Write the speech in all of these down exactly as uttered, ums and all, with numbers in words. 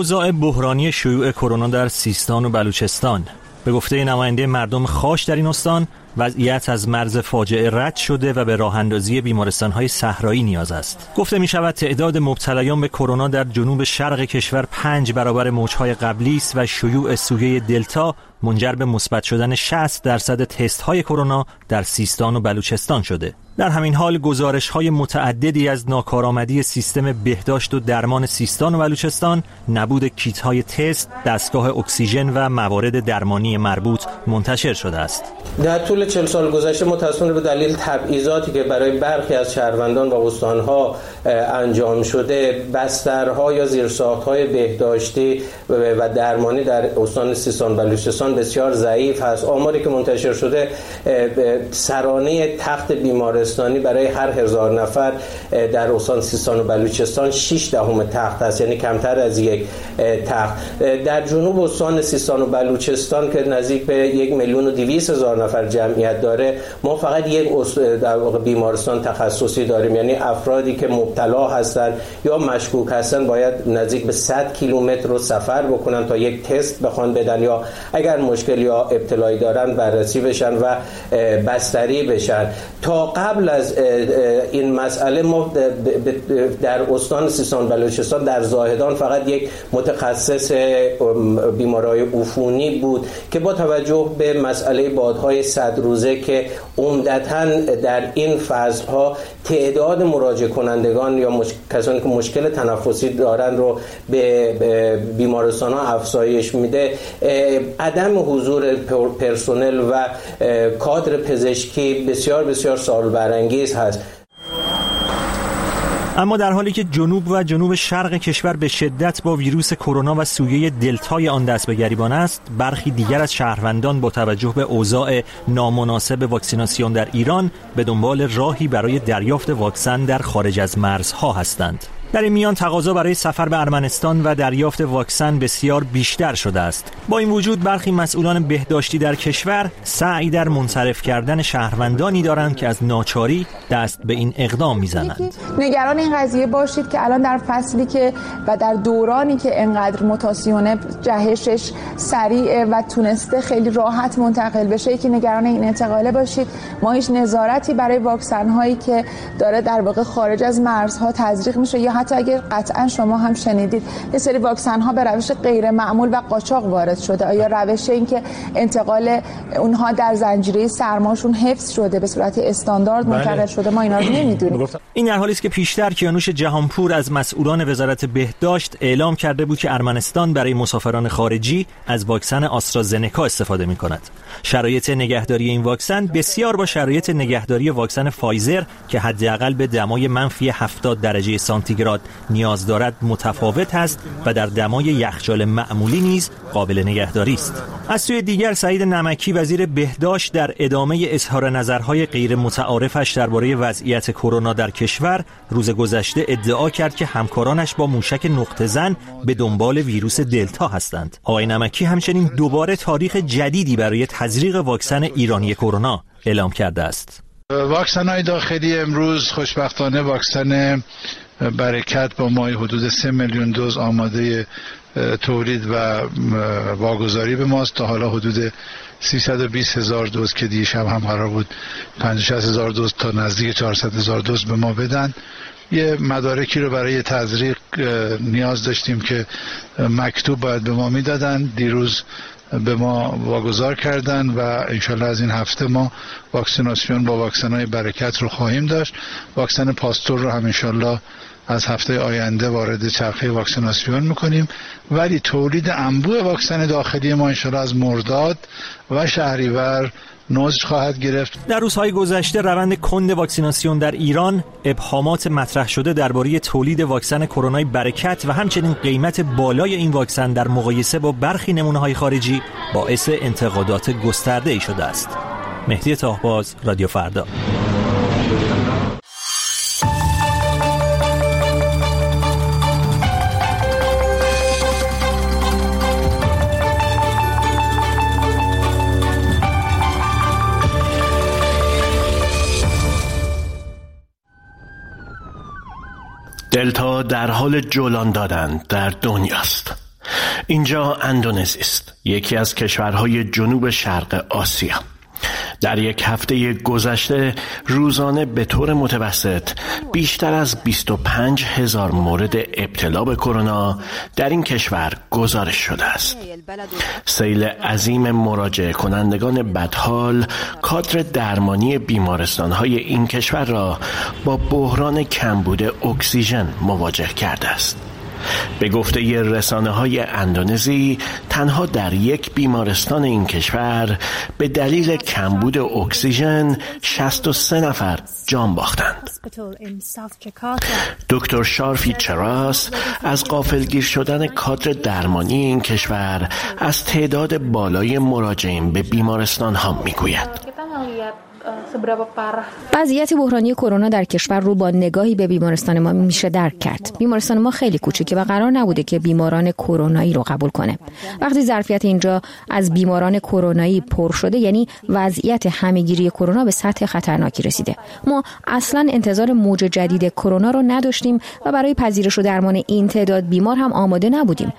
اوضاع بحرانی شیوع کرونا در سیستان و بلوچستان. به گفته نماینده مردم خاش در این استان، وضعیت از مرز فاجعه رد شده و به راه اندازی بیمارستان‌های صحرایی نیاز است. گفته می شود تعداد مبتلایان به کرونا در جنوب شرق کشور پنج برابر موج‌های قبلی است و شیوع سویه دلتا منجر به مثبت شدن شصت درصد تست‌های کرونا در سیستان و بلوچستان شده. در همین حال گزارش‌های متعددی از ناکارآمدی سیستم بهداشت و درمان سیستان و بلوچستان، نبود کیت‌های تست، دستگاه اکسیژن و موارد درمانی مربوط منتشر شده است. در طول چهل سال گذشته متأسفانه به دلیل تبعیضاتی که برای برخی از شهروندان و استان‌ها انجام شده، بسترها یا زیرساخت‌های بهداشتی و درمانی در استان سیستان و بلوچستان بسیار ضعیف است. آماری که منتشر شده سرانه تخت بیمارستانی برای هر هزار نفر در استان سیستان و بلوچستان شش دهم تخت است، یعنی کمتر از یک تخت. در جنوب استان سیستان و بلوچستان که نزدیک به یک میلیون و دویست هزار نفر جمعیت داره، ما فقط یک در واقع بیمارستان تخصصی داریم، یعنی افرادی که مبتلا هستند یا مشکوک هستند باید نزدیک به صد کیلومتر رو سفر بکنن تا یک تست بخوان بدن یا اگر مشکل یا ابتلایی دارن بررسی بشن و بستری بشن. تا قبل از این مسئله ما در استان سیستان و بلوچستان در زاهدان فقط یک متخصص بیماری‌های عفونی بود که با توجه به مسئله بادهای صد روزه که عمدتاً در این فصلها تعداد مراجعه کنندگان یا مش... کسانی که مشکل تنفسی دارن رو به بیمارستان‌ها افزایش میده، عدم حضور پرسنل و کادر پزشکی بسیار بسیار سوال برانگیز هست. اما در حالی که جنوب و جنوب شرق کشور به شدت با ویروس کرونا و سویه دلتای آن دست به گریبان است، برخی دیگر از شهروندان با توجه به اوضاع نامناسب واکسیناسیون در ایران به دنبال راهی برای دریافت واکسن در خارج از مرزها هستند. در این میان تقاضا برای سفر به ارمنستان و دریافت واکسن بسیار بیشتر شده است. با این وجود برخی مسئولان بهداشتی در کشور سعی در منصرف کردن شهروندانی دارند که از ناچاری دست به این اقدام میزنند. نگران این قضیه باشید که الان در فصلی که و در دورانی که انقدر موتاسیون جهشش سریع و تونسته خیلی راحت منتقل بشه که نگران این انتقاله باشید. ما هیچ نظارتی برای واکسن هایی که داره در واقع خارج از مرزها تزریق میشه یا حتی اگر قطعا شما هم شنیدید یه سری واکسن ها به روش غیر معمول و قاچاق وارد شده، آیا روش این که انتقال اونها در زنجیره سرماشون حفظ شده به صورت استاندارد منتقل شده، ما اینا رو نمیدونیم. این در حالی است که پیشتر کیانوش جهانپور از مسئولان وزارت بهداشت اعلام کرده بود که ارمنستان برای مسافران خارجی از واکسن آسترازنکا استفاده می‌کند. شرایط نگهداری این واکسن بسیار با شرایط نگهداری واکسن فایزر که حداقل به دمای منفی هفتاد درجه سانتیگراد نیاز دارد متفاوت است و در دمای یخچال معمولی نیز قابل نگهداری است. از سوی دیگر سعید نمکی وزیر بهداشت در ادامه اظهار نظرهای غیر متعارفش درباره وضعیت کرونا در کشور روز گذشته ادعا کرد که همکارانش با موشک نقطه زن به دنبال ویروس دلتا هستند. آقای نمکی همچنین دوباره تاریخ جدیدی برای تزریق واکسن ایرانی کرونا اعلام کرده است. واکسن‌های داخلی امروز خوشبختانه واکسن برکت با مای حدود سه میلیون دوز آماده تولید و واگذاری به ماست. تا حالا حدود سیصد و بیست هزار دوز که دیشب هم قرار بود پنجاه و شصت هزار دوز تا نزدیک چهارصد هزار دوز به ما بدن. یه مدارکی رو برای تزریق نیاز داشتیم که مکتوب باید به ما میدادن، دیروز به ما واگذار کردن و انشالله از این هفته ما واکسیناسیون با واکسن‌های برکت رو خواهیم داشت. واکسن پاستور رو هم انشالله از هفته آینده وارد چرخه واکسیناسیون میکنیم، ولی تولید انبوه واکسن داخلی ما انشالله از مرداد و شهریور نوزش خواهد گرفت. در روزهای گذشته روند کند واکسیناسیون در ایران، ابهامات مطرح شده درباره تولید واکسن کرونای برکت و همچنین قیمت بالای این واکسن در مقایسه با برخی نمونه‌های خارجی باعث انتقادات گسترده‌ای شده است. مهدی طاهباز، رادیو فردا. دلتا در حال جولان دادن در دنیاست. اینجا اندونزی است، یکی از کشورهای جنوب شرق آسیا. در یک هفته گذشته روزانه به طور متوسط بیشتر از بیست و پنج هزار مورد ابتلا به کرونا در این کشور گزارش شده است. سیل عظیم مراجعه کنندگان بدحال کادر درمانی بیمارستان‌های این کشور را با بحران کمبود اکسیژن مواجه کرده است. به گفته رسانه‌های اندونزی تنها در یک بیمارستان این کشور به دلیل کمبود اکسیژن شصت و سه نفر جان باختند. دکتر شارفی چراس از غافلگیر شدن کادر درمانی این کشور از تعداد بالای مراجعین به بیمارستان‌ها می‌گوید. وضعیت بحرانی کرونا در کشور رو با نگاهی به بیمارستان ما میشه درک کرد. بیمارستان ما خیلی کوچیکه و قرار نبوده که بیماران کرونایی رو قبول کنه. وقتی ظرفیت اینجا از بیماران کرونایی پر شده، یعنی وضعیت همه‌گیری کرونا به سطح خطرناکی رسیده. ما اصلاً انتظار موج جدید کرونا رو نداشتیم و برای پذیرش و درمان این تعداد بیمار هم آماده نبودیم.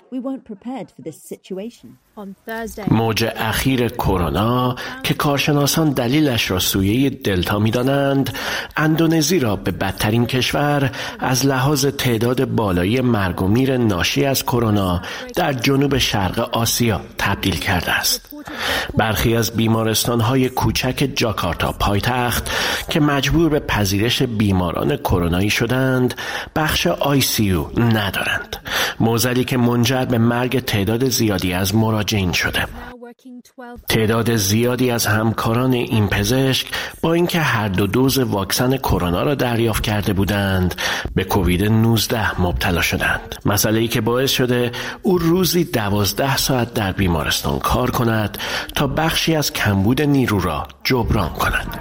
موج اخیر کرونا که کارشناسان دلیلش را سویه دلتا می‌دانند، اندونزی را به بدترین کشور از لحاظ تعداد بالای مرگ و میر ناشی از کرونا در جنوب شرق آسیا تبدیل کرده است. برخی از بیمارستان‌های کوچک جاکارتا پایتخت که مجبور به پذیرش بیماران کرونایی شدند، بخش آی سی یو ندارند. معضلی که منجر به مرگ تعداد زیادی از مراجعین شده. تعداد زیادی از همکاران این پزشک با اینکه هر دو دوز واکسن کرونا را دریافت کرده بودند، به کووید نوزده مبتلا شدند. مسئله‌ای که باعث شده او روزی دوازده ساعت در بیمارستان کار کند تا بخشی از کمبود نیرو را جبران کند.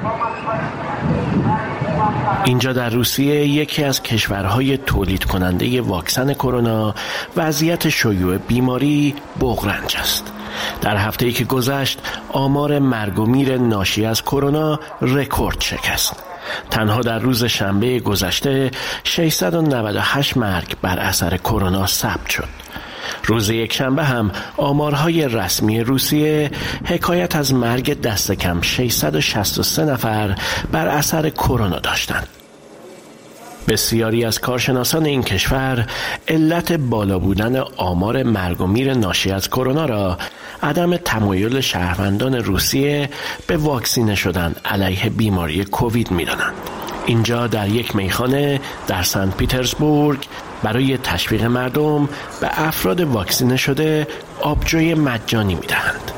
اینجا در روسیه، یکی از کشورهای تولید کننده واکسن کرونا، وضعیت شیوع بیماری بغرنج است. در هفته‌ای که گذشت آمار مرگ و میر ناشی از کرونا رکورد شکست. تنها در روز شنبه گذشته ششصد و نود و هشت مرگ بر اثر کرونا ثبت شد. روز یکشنبه هم آمارهای رسمی روسیه حکایت از مرگ دست کم ششصد و شصت و سه نفر بر اثر کرونا داشتند. بسیاری از کارشناسان این کشور علت بالا بودن آمار مرگ و میر ناشی از کرونا را عدم تمایل شهروندان روسیه به واکسینه شدن علیه بیماری کووید می‌دانند. اینجا در یک میخانه در سنت پیترزبورگ برای تشویق مردم به افراد واکسینه شده آبجوی مجانی می‌دهند.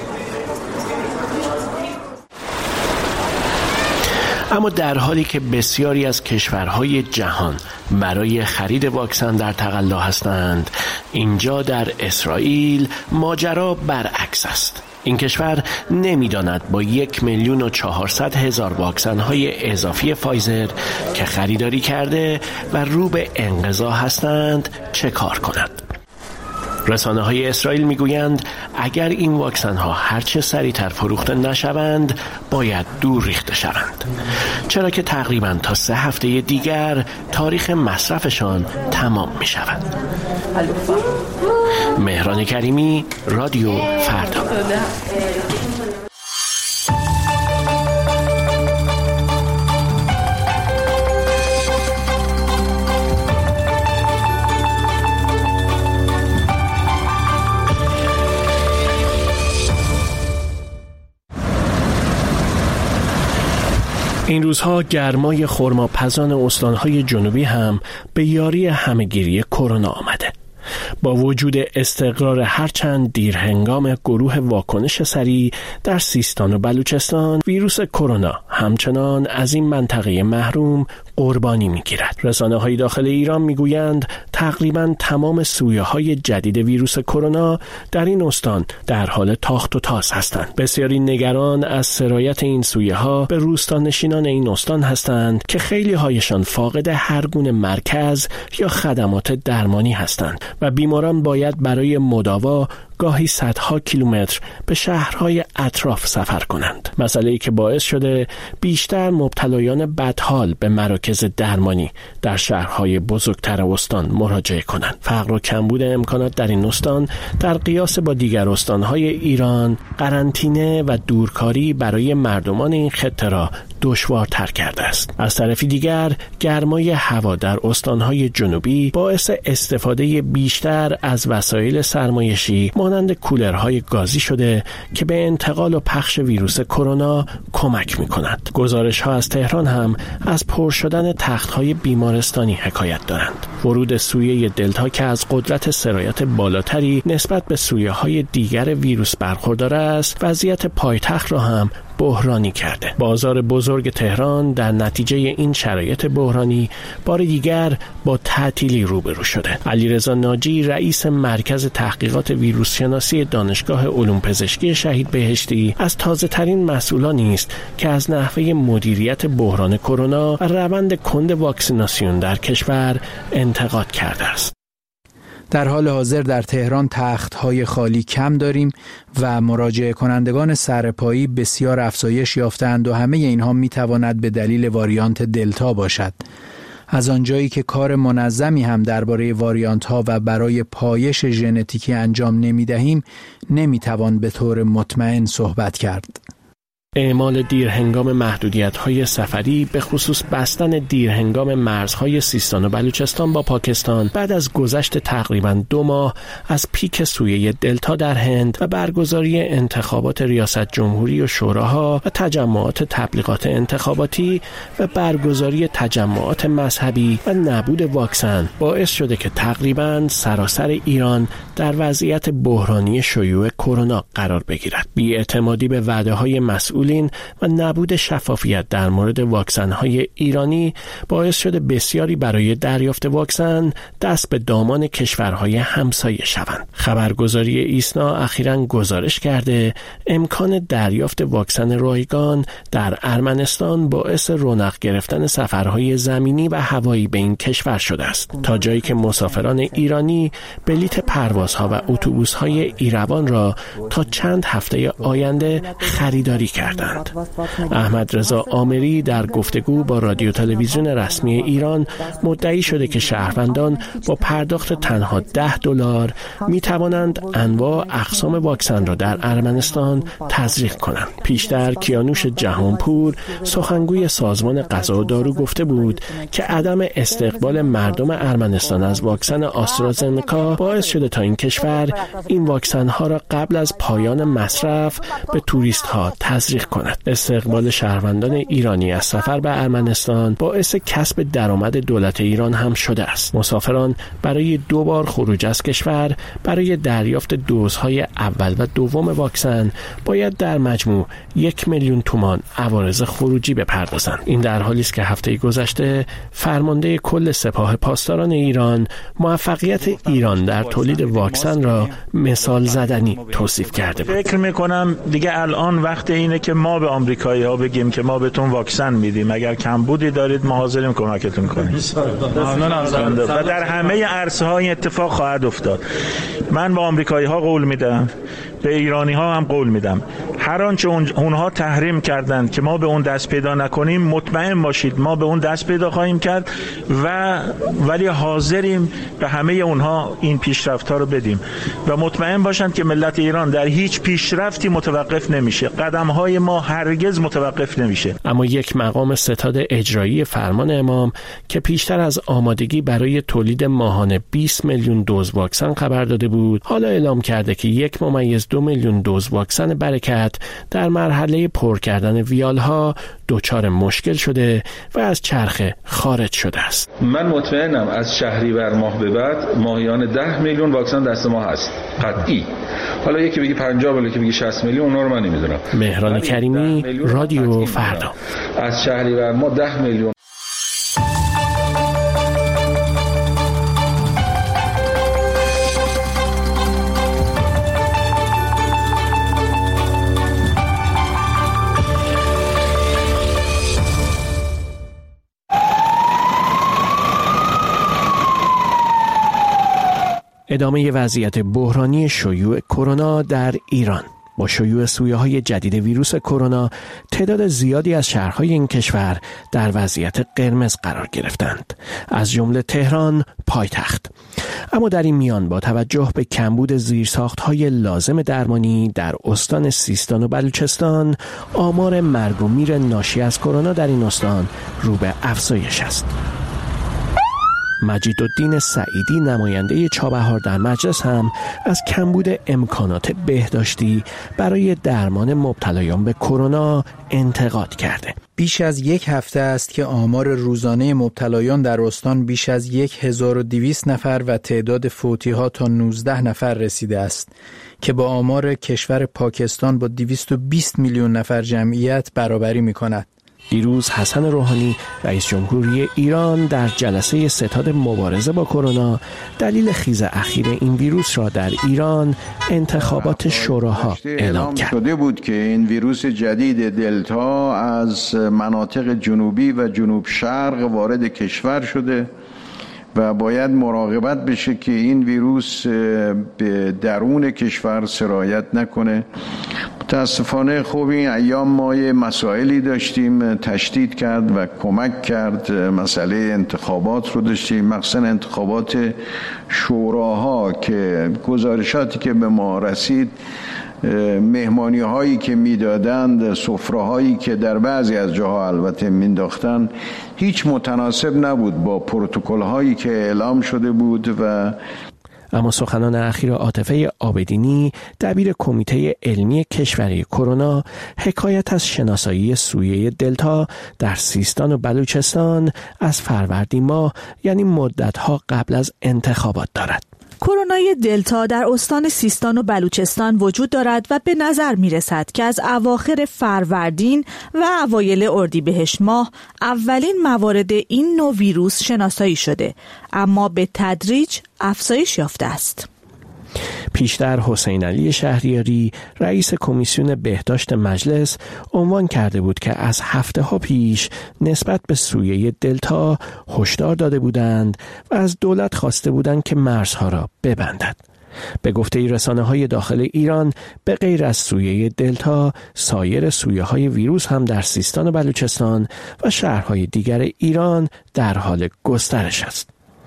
اما در حالی که بسیاری از کشورهای جهان برای خرید واکسن در تقلا هستند، اینجا در اسرائیل ماجرا برعکس است. این کشور نمی‌داند با یک میلیون و چهارصد هزار واکسن‌های اضافی فایزر که خریداری کرده و رو به انقضا هستند چه کار کند. رسانه های اسرائیل میگویند اگر این واکسن ها هرچه سریعتر فروخته نشوند باید دور ریخته شوند، چرا که تقریبا تا سه هفته دیگر تاریخ مصرفشان تمام می شود. مهران کریمی، رادیو فردا. این روزها گرمای خرماپزان استانهای جنوبی هم به یاری همه‌گیری کرونا آمده. با وجود استقرار هرچند دیر هنگام گروه واکنش سریع در سیستان و بلوچستان، ویروس کرونا همچنان از این منطقه محروم قربانی می‌گیرد. رسانه‌های داخل ایران می‌گویند تقریباً تمام سویه‌های جدید ویروس کرونا در این استان در حال تاخت و تاز هستند. بسیاری نگران از سرایت این سویه‌ها به روستانشینان این استان هستند که خیلی هایشان فاقد هر گونه مرکز یا خدمات درمانی هستند و بیماران باید برای مداوا گاهی صدها کیلومتر به شهرهای اطراف سفر کنند. مسئله‌ای که باعث شده بیشتر مبتلایان بدحال به مراکز درمانی در شهرهای بزرگتر استان مراجعه کنند. فقر و کمبود امکانات در این استان در قیاس با دیگر استانهای ایران قرنطینه و دورکاری برای مردمان این خطه را دشوارتر کرده است. از طرفی دیگر گرمای هوا در استانهای جنوبی باعث استفاده بیشتر از وسایل سرمایشی مانند کولرهای گازی شده که به انتقال و پخش ویروس کرونا کمک می‌کند. گزارش‌ها از تهران هم از پر شدن تخت‌های بیمارستانی حکایت دارند. ورود سویه دلتا که از قدرت سرایت بالاتری نسبت به سویه‌های دیگر ویروس برخوردار است، وضعیت پایتخت را هم بحرانی کرده. بازار بزرگ تهران در نتیجه این شرایط بحرانی بار دیگر با تعطیلی روبرو شده. علیرضا ناجی رئیس مرکز تحقیقات ویروس شناسی دانشگاه علوم پزشکی شهید بهشتی از تازه ترین مسئولانی است که از نحوه مدیریت بحران کرونا و روند کند واکسیناسیون در کشور انتقاد کرده است. در حال حاضر در تهران تخت‌های خالی کم داریم و مراجعه کنندگان سرپایی بسیار افزایش یافتند و همه اینها میتواند به دلیل واریانت دلتا باشد. از آنجایی که کار منظمی هم درباره واریانت ها و برای پایش ژنتیکی انجام نمیدهیم، نمیتوان به طور مطمئن صحبت کرد. اعمال دیرهنگام محدودیت‌های سفری به خصوص بستن دیرهنگام مرزهای سیستان و بلوچستان با پاکستان بعد از گذشت تقریباً دو ماه از پیک سویه دلتا در هند و برگزاری انتخابات ریاست جمهوری و شوراها و تجمعات تبلیغات انتخاباتی و برگزاری تجمعات مذهبی و نبود واکسن باعث شده که تقریباً سراسر ایران در وضعیت بحرانی شیوع کرونا قرار بگیرد. بی‌اعتمادی به وعده‌های مسئول و نبود شفافیت در مورد واکسن‌های ایرانی باعث شده بسیاری برای دریافت واکسن دست به دامان کشورهای همسایه شوند. خبرگزاری ایسنا اخیراً گزارش کرده امکان دریافت واکسن رایگان در ارمنستان باعث رونق گرفتن سفرهای زمینی و هوایی به این کشور شده است، تا جایی که مسافران ایرانی بلیت پروازها و اتوبوس‌های ایروان را تا چند هفته آینده خریداری کرد. احمد رضا آمری در گفتگو با رادیو تلویزیون رسمی ایران مدعی شده که شهروندان با پرداخت تنها ده دلار می توانند انواع اقسام واکسن را در ارمنستان تزریق کنند. پیشتر کیانوش جهانپور سخنگوی سازمان غذا و دارو گفته بود که عدم استقبال مردم ارمنستان از واکسن آسترازنکا باعث شده تا این کشور این واکسن ها را قبل از پایان مصرف به توریست ها تزریق کند. استقبال شهروندان ایرانی از سفر به ارمنستان باعث کسب درآمد دولت ایران هم شده است. مسافران برای دو بار خروج از کشور برای دریافت دوزهای اول و دوم واکسن باید در مجموع یک میلیون تومان عوارض خروجی بپردازند. این در حالی است که هفته گذشته فرمانده کل سپاه پاسداران ایران موفقیت ایران در تولید واکسن را مثال زدنی توصیف کرده بود. فکر می‌کنم دیگه الان وقت اینه که ما به آمریکایی‌ها بگیم که ما بهتون واکسن میدیم، اگر کمبودی دارید ما حاضریم کمکتون کنیم. و در همه عرصه‌ها این اتفاق خواهد افتاد. من به آمریکایی‌ها قول میدم، به ایرانی‌ها هم قول میدم، هر آنچه اونها تحریم کردند که ما به اون دست پیدا نکنیم، مطمئن باشید ما به اون دست پیدا خواهیم کرد و ولی حاضریم به همه اونها این پیشرفت‌ها رو بدیم و مطمئن باشند که ملت ایران در هیچ پیشرفتی متوقف نمیشه. قدم‌های ما هرگز متوقف نمیشه. اما یک مقام ستاد اجرایی فرمان امام که پیشتر از آمادگی برای تولید ماهانه بیست میلیون دوز واکسن خبر داده بود، حالا اعلام کرده که یک ممیز دو میلیون دوز واکسن برکت در مرحله پر کردن ویالها دچار مشکل شده و از چرخه خارج شده است. من مطمئنم از شهریور ماه به بعد ماهیانه ده میلیون واکسن دست ما هست، قطعی. حالا یکی بگی پنجاه ولی یکی بگی شصت میلیون، اونا رو من نمیدونم. مهران کریمی، رادیو فردا. از شهریور ما ده میلیون. ادامه وضعیت بحرانی شیوع کرونا در ایران. با شیوع سویه‌های جدید ویروس کرونا تعداد زیادی از شهرهای این کشور در وضعیت قرمز قرار گرفتند، از جمله تهران پایتخت. اما در این میان با توجه به کمبود زیرساخت‌های لازم درمانی در استان سیستان و بلوچستان، آمار مرگ و میر ناشی از کرونا در این استان رو به افزایش است. مجیدالدین سعیدی، نماینده چابهار در مجلس، هم از کمبود امکانات بهداشتی برای درمان مبتلایان به کرونا انتقاد کرده. بیش از یک هفته است که آمار روزانه مبتلایان در استان بیش از هزار و دویست نفر و تعداد فوتی‌ها تا نوزده نفر رسیده است که با آمار کشور پاکستان با دویست و بیست میلیون نفر جمعیت برابری می‌کند. دیروز حسن روحانی، رئیس جمهوری ایران، در جلسه ستاد مبارزه با کرونا دلیل خیز اخیر این ویروس را در ایران انتخابات شوراها اعلام کرد. شده بود که این ویروس جدید دلتا از مناطق جنوبی و جنوب شرق وارد کشور شده و باید مراقبت بشه که این ویروس به درون کشور سرایت نکنه. متاسفانه خوب این ایام ما یه مسائلی داشتیم، تشدید کرد و کمک کرد. مسئله انتخابات رو داشتیم، مخصوصا انتخابات شوراها که گزارشاتی که به ما رسید، مهمانی هایی که میدادند، سفره هایی که در بعضی از جاها البته مینداختن، هیچ متناسب نبود با پروتکل هایی که اعلام شده بود. و اما سخنان اخیر عاطفه عابدینی، دبیر کمیته علمی کشوری کرونا، حکایت از شناسایی سویه دلتا در سیستان و بلوچستان از فروردین ماه، یعنی مدت‌ها قبل از انتخابات دارد. کرونای دلتا در استان سیستان و بلوچستان وجود دارد و به نظر می رسد که از اواخر فروردین و اوایل اردیبهشت ماه اولین موارد این نوع ویروس شناسایی شده، اما به تدریج افزایش یافته است. پیشتر حسین علی شهریاری، رئیس کمیسیون بهداشت مجلس، عنوان کرده بود که از هفته ها پیش نسبت به سویه دلتا هشدار داده بودند و از دولت خواسته بودند که مرزها را ببندد. به گفته رسانه‌های داخل ایران، به غیر از سویه دلتا، سایر سویه های ویروس هم در سیستان و بلوچستان و شهرهای دیگر ایران در حال گسترش است.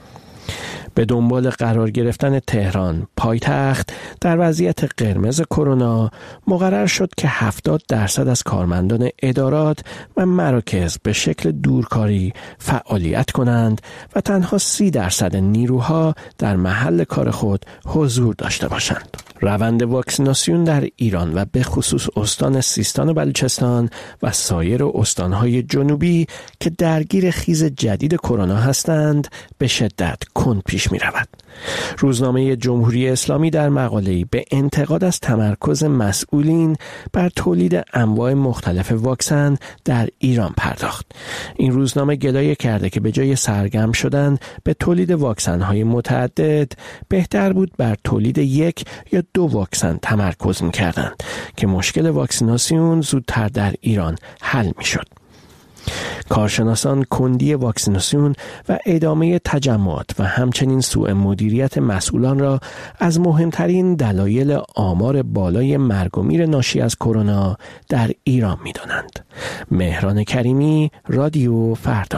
به دنبال قرار گرفتن تهران پایتخت در وضعیت قرمز کرونا، مقرر شد که هفتاد درصد از کارمندان ادارات و مراکز به شکل دورکاری فعالیت کنند و تنها سی درصد نیروها در محل کار خود حضور داشته باشند. روند واکسیناسیون در ایران و به خصوص استان سیستان و بلوچستان و سایر استانهای جنوبی که درگیر خیز جدید کرونا هستند به شدت کند پیش می رود. روزنامه جمهوری اسلامی در مقاله‌ای به انتقاد از تمرکز مسئولین بر تولید انواع مختلف واکسن در ایران پرداخت. این روزنامه گلایه کرده که به جای سرگرم شدن به تولید واکسن‌های متعدد، بهتر بود بر تولید یک یا دو واکسن تمرکز می‌کردند که مشکل واکسیناسیون زودتر در ایران حل می‌شد. کارشناسان کندی واکسیناسیون و ادامه تجمعات و همچنین سوء مدیریت مسئولان را از مهمترین دلایل آمار بالای مرگ و میر ناشی از کرونا در ایران می‌دانند. مهران کریمی، رادیو فردا.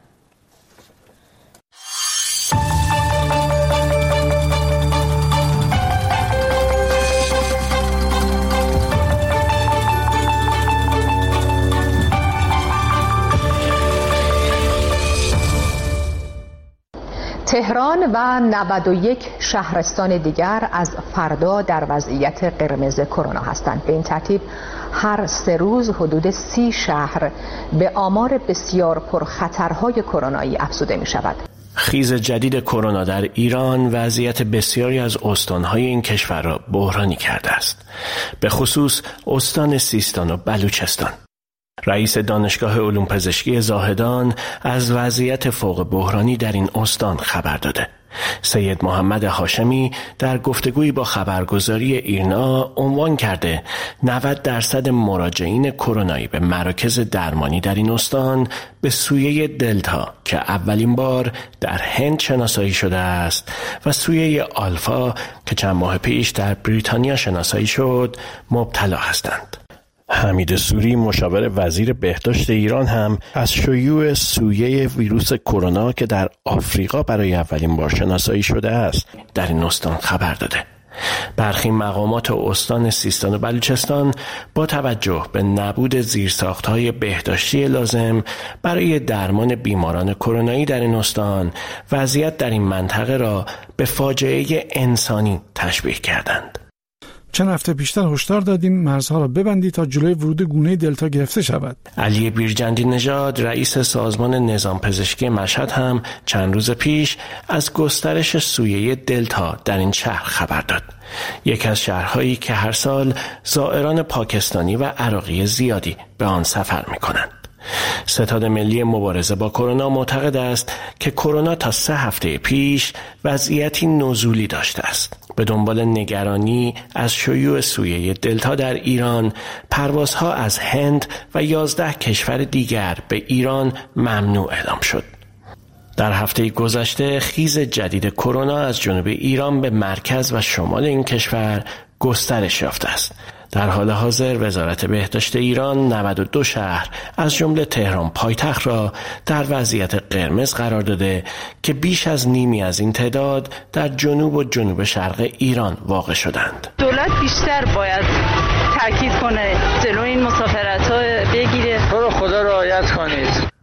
تهران و نود و یک شهرستان دیگر از فردا در وضعیت قرمز کرونا هستند. به این ترتیب هر سه روز حدود سی شهر به آمار بسیار پرخطرهای کرونایی افزوده می شود. خیز جدید کرونا در ایران وضعیت بسیاری از استانهای این کشور را بحرانی کرده است، به خصوص استان سیستان و بلوچستان. رئیس دانشگاه علوم پزشکی زاهدان از وضعیت فوق بحرانی در این استان خبر داده. سید محمد هاشمی در گفتگویی با خبرگزاری ایرنا عنوان کرده نود درصد مراجعین کرونایی به مراکز درمانی در این استان به سویه دلتا که اولین بار در هند شناسایی شده است و سویه آلفا که چند ماه پیش در بریتانیا شناسایی شد مبتلا هستند. حمید سوری مشاور وزیر بهداشت ایران هم از شیوع سویه ویروس کرونا که در آفریقا برای اولین بار شناسایی شده است در این استان خبر داده. برخی مقامات استان سیستان و بلوچستان با توجه به نبود زیرساخت‌های بهداشتی لازم برای درمان بیماران کرونایی در این استان وضعیت در این منطقه را به فاجعه انسانی تشبیه کردند. چند هفته پیشتر هشدار دادیم مرزها را ببندید تا جلوی ورود گونه دلتا گرفته شود. علی بیرجندی نژاد رئیس سازمان نظام پزشکی مشهد هم چند روز پیش از گسترش سویه دلتا در این شهر خبر داد. یکی از شهرهایی که هر سال زائران پاکستانی و عراقی زیادی به آن سفر می‌کنند. ستاد ملی مبارزه با کرونا معتقد است که کرونا تا سه هفته پیش وضعیتی نزولی داشته است. به دنبال نگرانی از شیوع سویه دلتا در ایران، پروازها از هند و یازده کشور دیگر به ایران ممنوع اعلام شد. در هفته گذشته خیز جدید کرونا از جنوب ایران به مرکز و شمال این کشور گسترش یافته است. در حال حاضر وزارت بهداشت ایران نود و دو شهر از جمله تهران پایتخت را در وضعیت قرمز قرار داده که بیش از نیمی از این تعداد در جنوب و جنوب شرق ایران واقع شدند. دولت بیشتر باید تاکید کنه جلو این مسافرت‌ها بگیره. تو رو خدا رعایت کنید.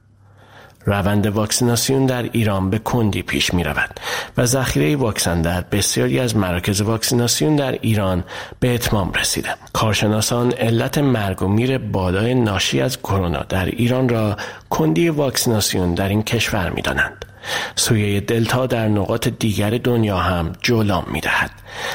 روند واکسیناسیون در ایران به کندی پیش می رود و ذخیره واکسن در بسیاری از مراکز واکسیناسیون در ایران به اتمام رسیده. کارشناسان علت مرگ و میر بالای ناشی از کرونا در ایران را کندی واکسیناسیون در این کشور می دانند. سویه دلتا در نقاط دیگر دنیا هم جولان می دهد.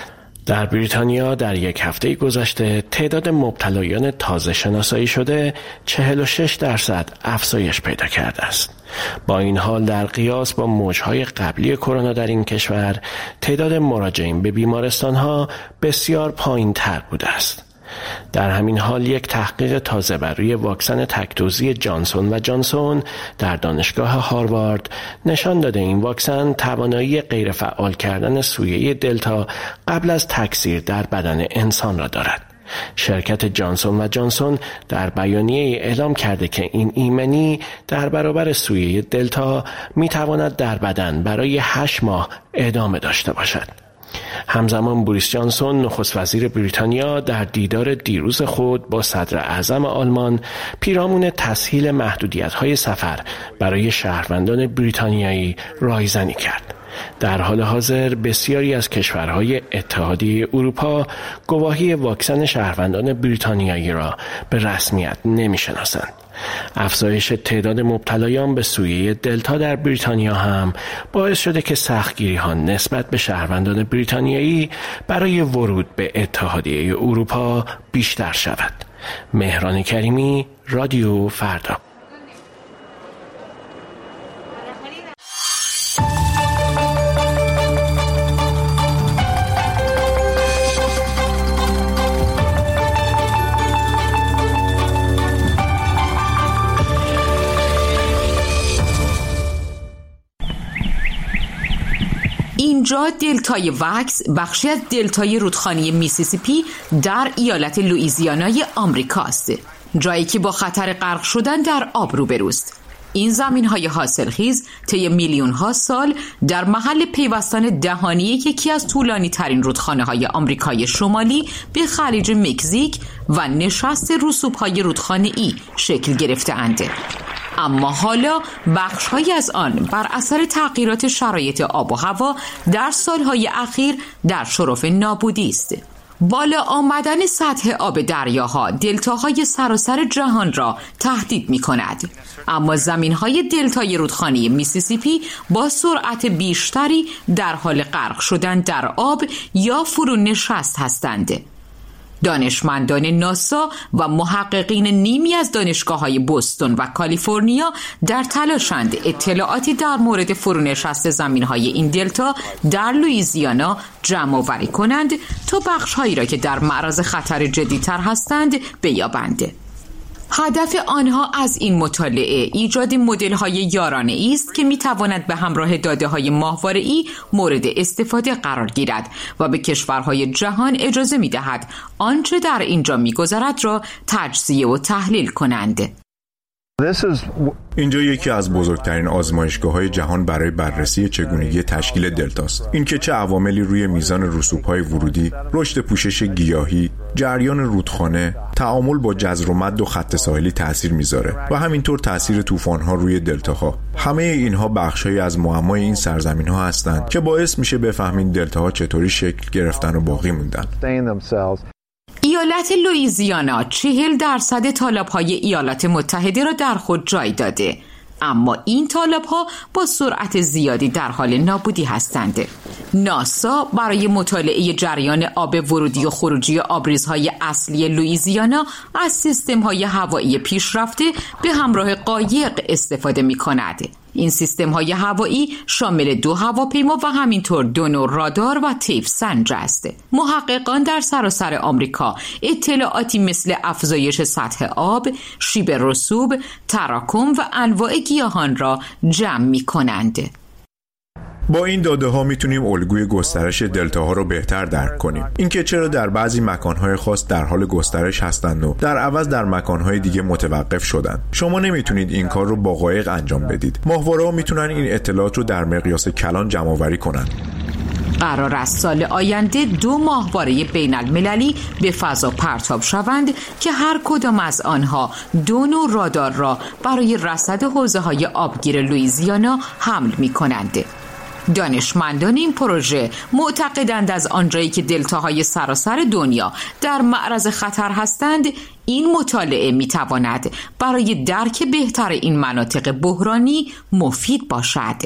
در بریتانیا در یک هفته گذشته تعداد مبتلایان تازه شناسایی شده چهل و شش درصد افزایش پیدا کرده است. با این حال در قیاس با موجهای قبلی کرونا در این کشور تعداد مراجعین به بیمارستانها بسیار پایین تر بوده است. در همین حال یک تحقیق تازه بر روی واکسن تک‌دوزی جانسون و جانسون در دانشگاه هاروارد نشان داده این واکسن توانایی غیر فعال کردن سویه دلتا قبل از تکثیر در بدن انسان را دارد. شرکت جانسون و جانسون در بیانیه اعلام کرده که این ایمنی در برابر سویه دلتا می تواند در بدن برای هشت ماه ادامه داشته باشد. همزمان بوریس جانسون نخست وزیر بریتانیا در دیدار دیروز خود با صدر اعظم آلمان پیرامون تسهیل محدودیت‌های سفر برای شهروندان بریتانیایی رایزنی کرد. در حال حاضر بسیاری از کشورهای اتحادیه اروپا گواهی واکسن شهروندان بریتانیایی را به رسمیت نمی‌شناسند. افزایش تعداد مبتلایان به سویه دلتا در بریتانیا هم باعث شده که سختگیری‌ها نسبت به شهروندان بریتانیایی برای ورود به اتحادیه اروپا بیشتر شود. مهران کریمی، رادیو فردا. اینجا دلتای وکس بخشی از دلتای رودخانه میسیسیپی در ایالت لوئیزیانای آمریکاست، جایی که با خطر غرق شدن در آب روبروست. این زمین‌های حاصلخیز طی میلیون‌ها سال در محل پیوستن دهانی یکی از طولانی ترین رودخانه‌های آمریکای شمالی به خلیج مکزیک و نشست رسوب‌های رودخانه‌ای شکل گرفته‌اند. اما حالا بخش‌هایی از آن بر اثر تغییرات شرایط آب و هوا در سالهای اخیر در شرف نابودی است. بالا آمدن سطح آب دریاها دلتاهای سراسر جهان را تهدید می‌کند، اما زمین‌های دلتای رودخانه میسیسیپی با سرعت بیشتری در حال غرق شدن در آب یا فرونشست هستند. دانشمندان ناسا و محققین نیمی از دانشگاه‌های بوستون و کالیفرنیا در تلاشند اطلاعاتی در مورد فرونشست زمین‌های این دلتا در لوئیزیانا جمع آوری کنند تا بخش‌هایی را که در معرض خطر جدی‌تر هستند بیابند. هدف آنها از این مطالعه ایجاد مدل‌های یارانه‌ای است که می‌تواند به همراه داده‌های ماهواره‌ای مورد استفاده قرار گیرد و به کشورهای جهان اجازه می‌دهد آنچه در اینجا می‌گذرد را تجزیه و تحلیل کنند. اینجا یکی از بزرگترین آزمایشگاه‌های جهان برای بررسی چگونگی تشکیل دلتاست. اینکه چه عواملی روی میزان رسوب‌های ورودی، رشد پوشش گیاهی، جریان رودخانه، تعامل با جزر و مد و خط ساحلی تأثیر میذاره و همینطور تأثیر طوفان‌ها روی دلتاها. همه اینها بخش‌هایی از معمای این سرزمین‌ها هستند که باعث میشه بفهمین دلتاها چطوری شکل گرفتن و باقی موندن. ایالت لوئیزیانا چهل درصد طالب‌های ایالات متحده را در خود جای داده، اما این طالب‌ها با سرعت زیادی در حال نابودی هستند. ناسا برای مطالعه جریان آب ورودی و خروجی آبریزهای اصلی لوئیزیانا از سیستم‌های هوایی پیشرفته به همراه قایق استفاده می‌کند. این سیستم‌های هوایی شامل دو هواپیما و همینطور دو نوع رادار و طیف سنج است. محققان در سراسر آمریکا اطلاعاتی مثل افزایش سطح آب، شیب رسوب، تراکم و انواع گیاهان را جمع می‌کنند. با این داده ها میتونیم الگوی گسترش دلتاها رو بهتر درک کنیم. اینکه چرا در بعضی مکانهای خاص در حال گسترش هستند و در عوض در مکانهای دیگه متوقف شدن. شما نمیتونید این کار رو با قایق انجام بدید. ماهواره‌ها میتونن این اطلاعات رو در مقیاس کلان جمع آوری کنن. قرار است سال آینده دو ماهواره بین المللی به فضا پرتاب شوند که هر کدام از آنها دو نوع رادار را برای رصد حوزه‌های آبگیر لوئیزیانا حمل می‌کنند. دانشمندان این پروژه معتقدند از آنجایی که دلتاهای سراسر دنیا در معرض خطر هستند، این مطالعه میتواند برای درک بهتر این مناطق بحرانی مفید باشد.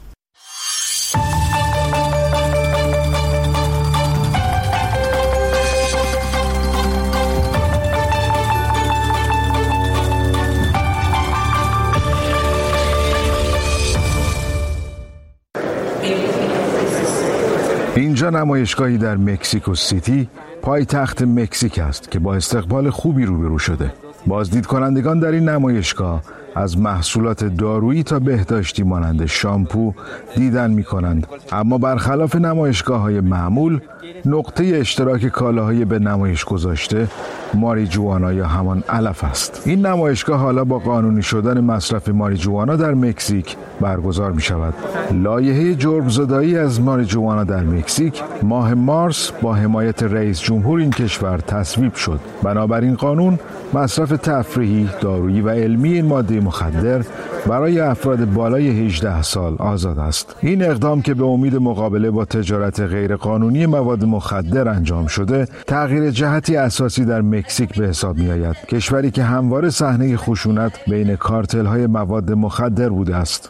اینجا نمایشگاهی در مکسیکو سیتی، پایتخت مکزیک است که با استقبال خوبی روبرو شده. بازدید کنندگان در این نمایشگاه از محصولات دارویی تا بهداشتی مانند شامپو دیدن می کنند. اما برخلاف نمایشگاه‌های معمول، نقطه اشتراک کالاهای به نمایش گذاشته ماریجوانا یا همان علف است. این نمایشگاه حالا با قانونی شدن مصرف ماریجوانا در مکزیک برگزار می شود. لایحه جرم‌زدایی از ماریجوانا در مکزیک ماه مارس با حمایت رئیس جمهور این کشور تصویب شد. بنابراین قانون مصرف تفریحی، دارویی و علمی این ماده مخدر برای افراد بالای هجده سال آزاد است. این اقدام که به امید مقابله با تجارت غیرقانونی مواد مخدر انجام شده، تغییر جهتی اساسی در مکزیک به حساب می آید. کشوری که همواره صحنه خشونت بین کارتل‌های مواد مخدر بوده است.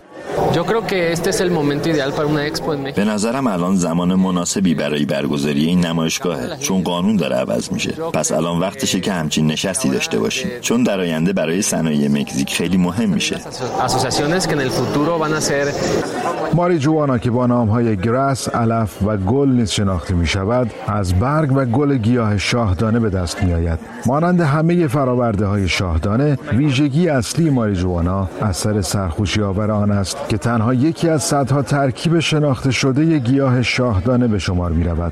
به نظرم الان زمان مناسبی برای برگزاری این نمایشگاهه، چون قانون داره عوض میشه. پس الان وقتشه که همچین نشستی داشته باشیم، چون در آینده برای صنایع مکزیک خیلی مهم میشه. ماریجوانا که با نام‌های گراس، علف و گل نیز شناخته می‌شود، از برگ و گل گیاه شاهدانه به دست می‌آید. مانند همه فرآورده‌های شاهدانه، ویژگی اصلی ماریجوانا اثر سرخوشی‌آور آن است که تنها یکی از صدها ترکیب شناخته شده گیاه شاهدانه به شمار می‌رود.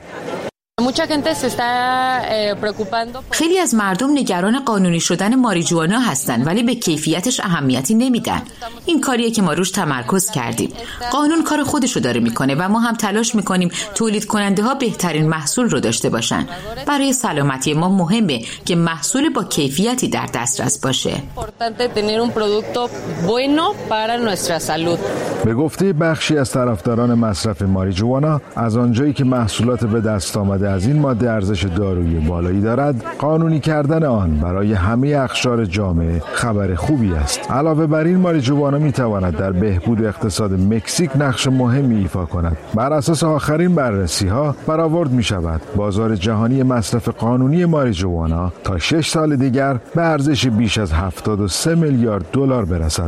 خیلی از مردم نگران قانونی شدن ماریجوانا هستند، ولی به کیفیتش اهمیتی نمیدن. این کاریه که ما روش تمرکز کردیم. قانون کار خودشو داره میکنه و ما هم تلاش میکنیم تولید کننده ها بهترین محصول رو داشته باشن. برای سلامتی ما مهمه که محصول با کیفیتی در دسترس باشه. به گفته بخشی از طرفداران مصرف ماریجوانا، از آنجایی که محصولات به دست آمده از این ماده ارزش دارویی بالایی دارد، قانونی کردن آن برای همه اقشار جامعه خبر خوبی است. علاوه بر این، ماریجوانا میتواند در بهبود اقتصاد مکزیک نقش مهمی ایفا کند. بر اساس آخرین بررسی‌ها برآورد می‌شود بازار جهانی مصرف قانونی ماریجوانا تا شش سال دیگر به ارزش بیش از هفتاد و سه میلیارد دلار برسد.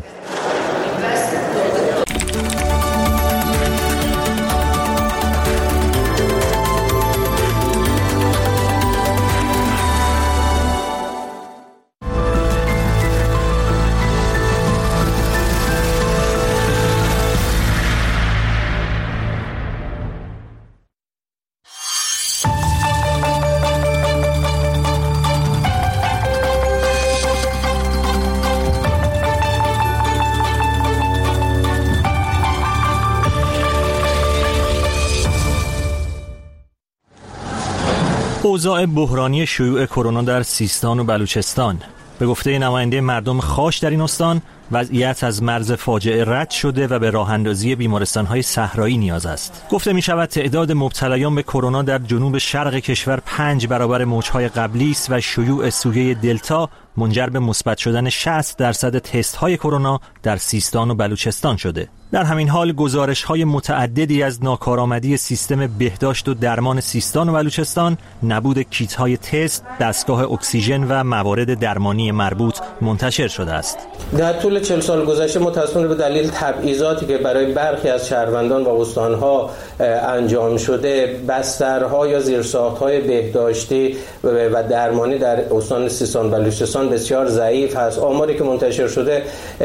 اوضاع بحرانی شیوع کرونا در سیستان و بلوچستان. به گفته نماینده مردم خاش در این استان، وضعیت از مرز فاجعه رد شده و به راه اندازی بیمارستان‌های صحرایی نیاز است. گفته می شود تعداد مبتلایان به کرونا در جنوب شرق کشور پنج برابر موج‌های قبلی است و شیوع سویه دلتا منجر به مثبت شدن شصت درصد تست‌های کرونا در سیستان و بلوچستان شده. در همین حال گزارش‌های متعددی از ناکارآمدی سیستم بهداشت و درمان سیستان و بلوچستان، نبود کیت‌های تست، دستگاه اکسیژن و موارد درمانی مربوط منتشر شده است. در طول چهل سال گذشته متأسفانه به دلیل تبعیضاتی که برای برخی از شهروندان و استان‌ها انجام شده، بسترها یا زیرساخت‌های بهداشتی و درمانی در استان سیستان و بلوچستان بسیار ضعیف هست. آماری که منتشر شده،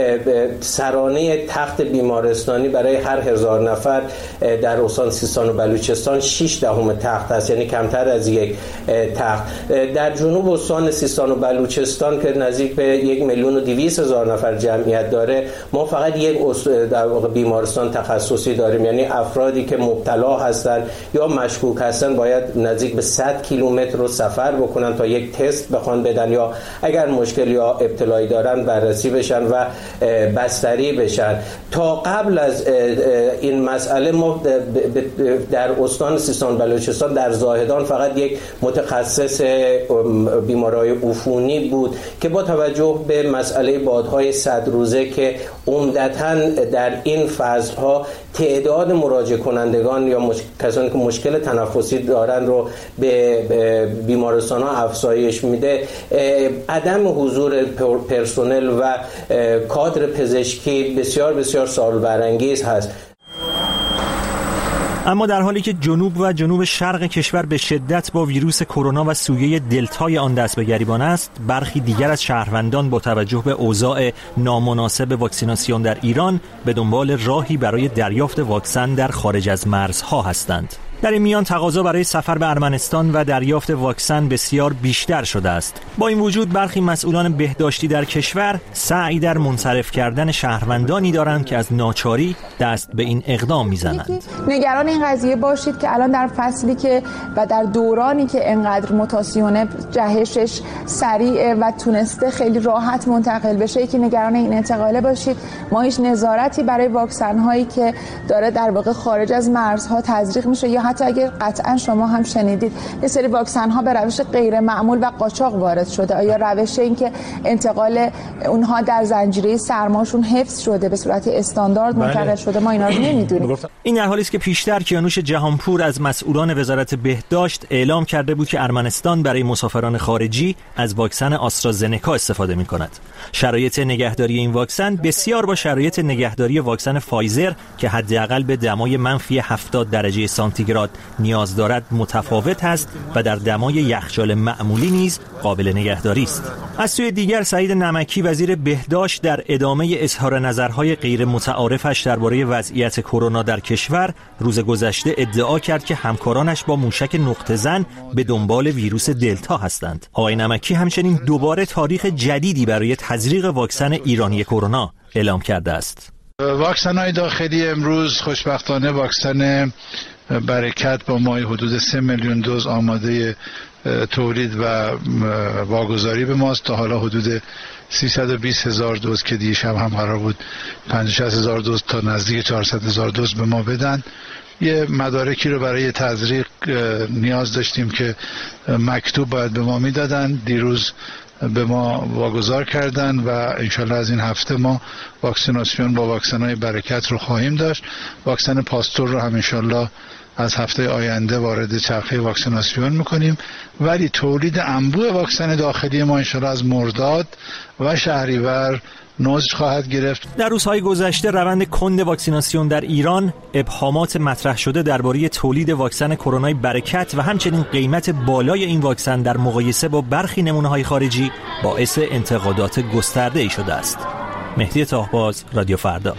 سرانه تخت بیمارستانی برای هر هزار نفر در استان سیستان و بلوچستان شش دهم تخت است، یعنی کمتر از یک تخت. در جنوب استان سیستان و بلوچستان که نزدیک به یک میلیون و دویست هزار نفر جمعیت داره، ما فقط یک در واقع بیمارستان تخصصی داریم، یعنی افرادی که مبتلا هستند یا مشکوک هستند باید نزدیک به صد کیلومتر رو سفر بکنن تا یک تست بخوان بدن یا اگر مشکلی یا ابتلایی دارن بررسی بشن و بستری بشن. تا قبل از این مسئله ما در استان سیستان بلوچستان در زاهدان فقط یک متخصص بیماری‌های عفونی بود که با توجه به مسئله بادهای صد روزه که عمدتاً در این فصلها تعداد مراجعه کنندگان یا مش... کسانی که مشکل تنفسی دارن رو به بیمارستان ها افزایش میده، عدم حضور پرسنل و کادر پزشکی بسیار بسیار سوال برانگیز هست. اما در حالی که جنوب و جنوب شرق کشور به شدت با ویروس کرونا و سویه دلتای آن دست به گریبان است، برخی دیگر از شهروندان با توجه به اوضاع نامناسب واکسیناسیون در ایران به دنبال راهی برای دریافت واکسن در خارج از مرزها هستند. در این میان تقاضا برای سفر به ارمنستان و دریافت واکسن بسیار بیشتر شده است. با این وجود برخی مسئولان بهداشتی در کشور سعی در منصرف کردن شهروندانی دارند که از ناچاری دست به این اقدام میزنند. نگران این قضیه باشید که الان در فصلی که و در دورانی که انقدر موتاسیون جهشش سریع و تونسته خیلی راحت منتقل بشه، که نگران این انتقاله باشید. ما هیچ نظارتی برای واکسن هایی که داره در واقع خارج از مرزها تزریق میشه یا حتی اگر قطعا شما هم شنیدید یه سری واکسن ها به روش غیر معمول و قاچاق وارد شده، آیا روش این که انتقال اونها در زنجیره سرماشون حفظ شده به صورت استاندارد منتقل شده، ما اینا رو نمیدونیم. این در حالی است که پیشتر کیانوش جهانپور از مسئولان وزارت بهداشت اعلام کرده بود که ارمنستان برای مسافران خارجی از واکسن آسترازنکا استفاده می‌کند. شرایط نگهداری این واکسن بسیار با شرایط نگهداری واکسن فایزر که حداقل به دمای منفی هفتاد درجه سانتیگراد نیاز دارد متفاوت است و در دمای یخچال معمولی نیز قابل نگهداری است. از سوی دیگر سعید نمکی وزیر بهداشت در ادامه اظهار نظرهای غیر متعارفش درباره وضعیت کرونا در کشور روز گذشته ادعا کرد که همکارانش با موشک نقطه زن به دنبال ویروس دلتا هستند. آقای نمکی همچنین دوباره تاریخ جدیدی برای تزریق واکسن ایرانی کرونا اعلام کرده است. واکسن های داخلی امروز خوشبختانه واکسن برکت با مای حدود سه میلیون دوز آماده تولید و واگذاری به ماست. تا حالا حدود سیصد و بیست هزار دوز که دیشب هم قرار بود پنجاه و شصت هزار دوز تا نزدیک چهارصد هزار دوز به ما بدن. یه مدارکی رو برای تزریق نیاز داشتیم که مکتوب باید به ما میدادن، دیروز به ما واگذار کردن و انشالله از این هفته ما واکسیناسیون با واکسن‌های برکت رو خواهیم داشت. واکسن پاستور رو هم انشالله از هفته آینده وارد چرخه واکسیناسیون میکنیم، ولی تولید انبوه واکسن داخلی ما انشالله از مرداد و شهریور نوزش خواهد گرفت. در روزهای گذشته روند کند واکسیناسیون در ایران، ابهامات مطرح شده درباره تولید واکسن کرونای برکت و همچنین قیمت بالای این واکسن در مقایسه با برخی نمونه‌های خارجی باعث انتقادات گسترده‌ای شده است. مهدی طاهباز، رادیو فردا.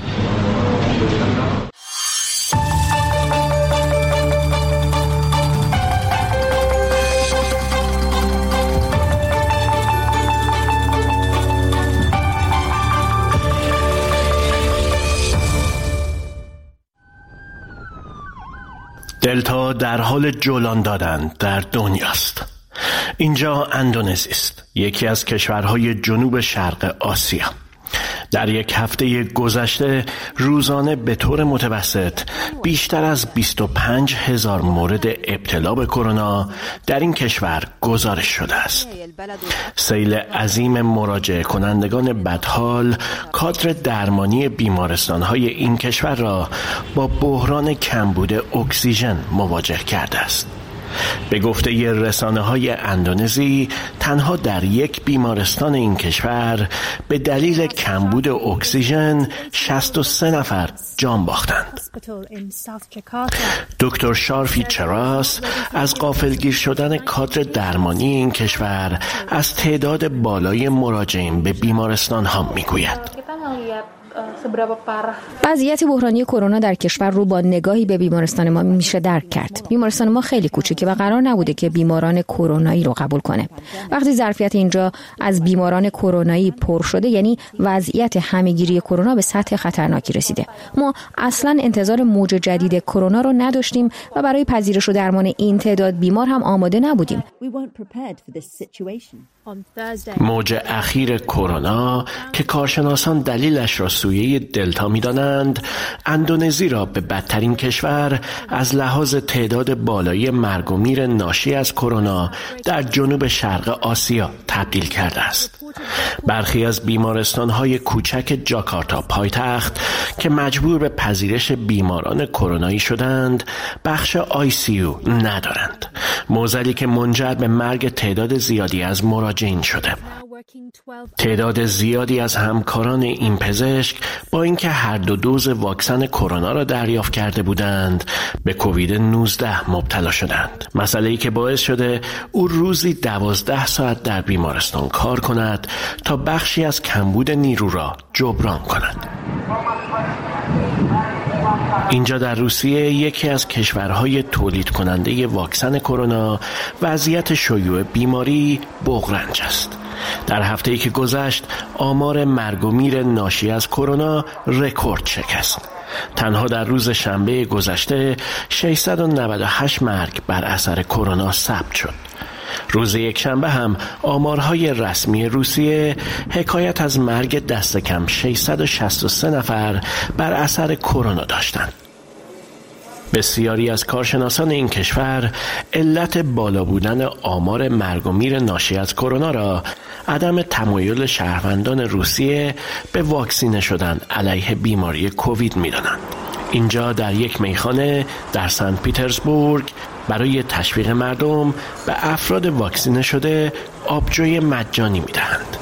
دلتا در حال جولان دادن در دنیاست. اینجا اندونزی است، یکی از کشورهای جنوب شرق آسیا. در یک هفته گذشته روزانه به طور متوسط بیشتر از بیست و پنج هزار مورد ابتلا به کرونا در این کشور گزارش شده است. سیل عظیم مراجعه کنندگان بدحال کادر درمانی بیمارستان‌های این کشور را با بحران کمبود اکسیژن مواجه کرده است. به گفته ی رسانه‌های اندونزی، تنها در یک بیمارستان این کشور به دلیل کمبود اکسیژن شصت و سه نفر جان باختند. دکتر شارفی چراس از غافلگیر شدن کادر درمانی این کشور از تعداد بالای مراجعین به بیمارستان ها میگوید. وضعیت بحرانی کرونا در کشور رو با نگاهی به بیمارستان ما میشه درک کرد. بیمارستان ما خیلی کوچیکه و قرار نبوده که بیماران کرونایی رو قبول کنه. وقتی ظرفیت اینجا از بیماران کرونایی پر شده، یعنی وضعیت همه‌گیری کرونا به سطح خطرناکی رسیده. ما اصلا انتظار موج جدید کرونا رو نداشتیم و برای پذیرش و درمان این تعداد بیمار هم آماده نبودیم. موج اخیر کرونا که کارشناسان دلیلش را سویه دلتا می‌دانند، اندونزی را به بدترین کشور از لحاظ تعداد بالای مرگ و میر ناشی از کرونا در جنوب شرق آسیا تبدیل کرده است. برخی از بیمارستان‌های کوچک جاکارتا پایتخت که مجبور به پذیرش بیماران کرونایی شدند، بخش آی سی یو ندارند، معضلی که منجر به مرگ تعداد زیادی از مراجعین شده. تعداد زیادی از همکاران این پزشک با اینکه هر دو دوز واکسن کرونا را دریافت کرده بودند، به کووید نوزده مبتلا شدند. مسئله‌ای که باعث شده او روزی دوازده ساعت در بیمارستان کار کند تا بخشی از کمبود نیرو را جبران کند. اینجا در روسیه، یکی از کشورهای تولید کننده واکسن کرونا، وضعیت شیوع بیماری بغرنج است. در هفته‌ای که گذشت آمار مرگ و میر ناشی از کرونا رکورد شکست. تنها در روز شنبه گذشته ششصد و نود و هشت مرگ بر اثر کرونا ثبت شد. روز یکشنبه هم آمارهای رسمی روسیه حکایت از مرگ دست کم ششصد و شصت و سه نفر بر اثر کرونا داشتند. بسیاری از کارشناسان این کشور علت بالا بودن آمار مرگ و میر ناشی از کرونا را عدم تمایل شهروندان روسیه به واکسینه شدن علیه بیماری کووید می‌دانند. اینجا در یک میخانه در سنت پیترزبورگ برای تشویق مردم به افراد واکسینه شده آبجوی مجانی می‌دهند.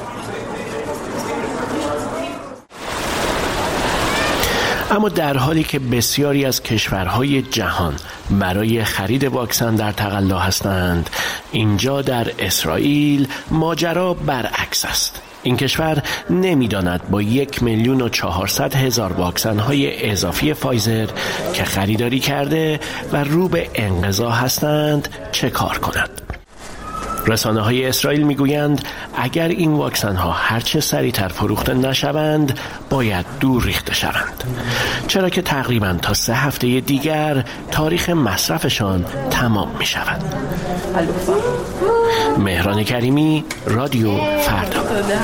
اما در حالی که بسیاری از کشورهای جهان برای خرید واکسن در تقلا هستند، اینجا در اسرائیل ماجرا برعکس است. این کشور نمی‌داند با یک میلیون و چهارصد هزار واکسن‌های اضافی فایزر که خریداری کرده و رو به انقضا هستند چه کار کند. رسانه های اسرائیل میگویند اگر این واکسن ها هرچه سریعتر فروخته نشوند باید دور ریخته شوند، چرا که تقریبا تا سه هفته دیگر تاریخ مصرفشان تمام می شود. مهران کریمی، رادیو فردا.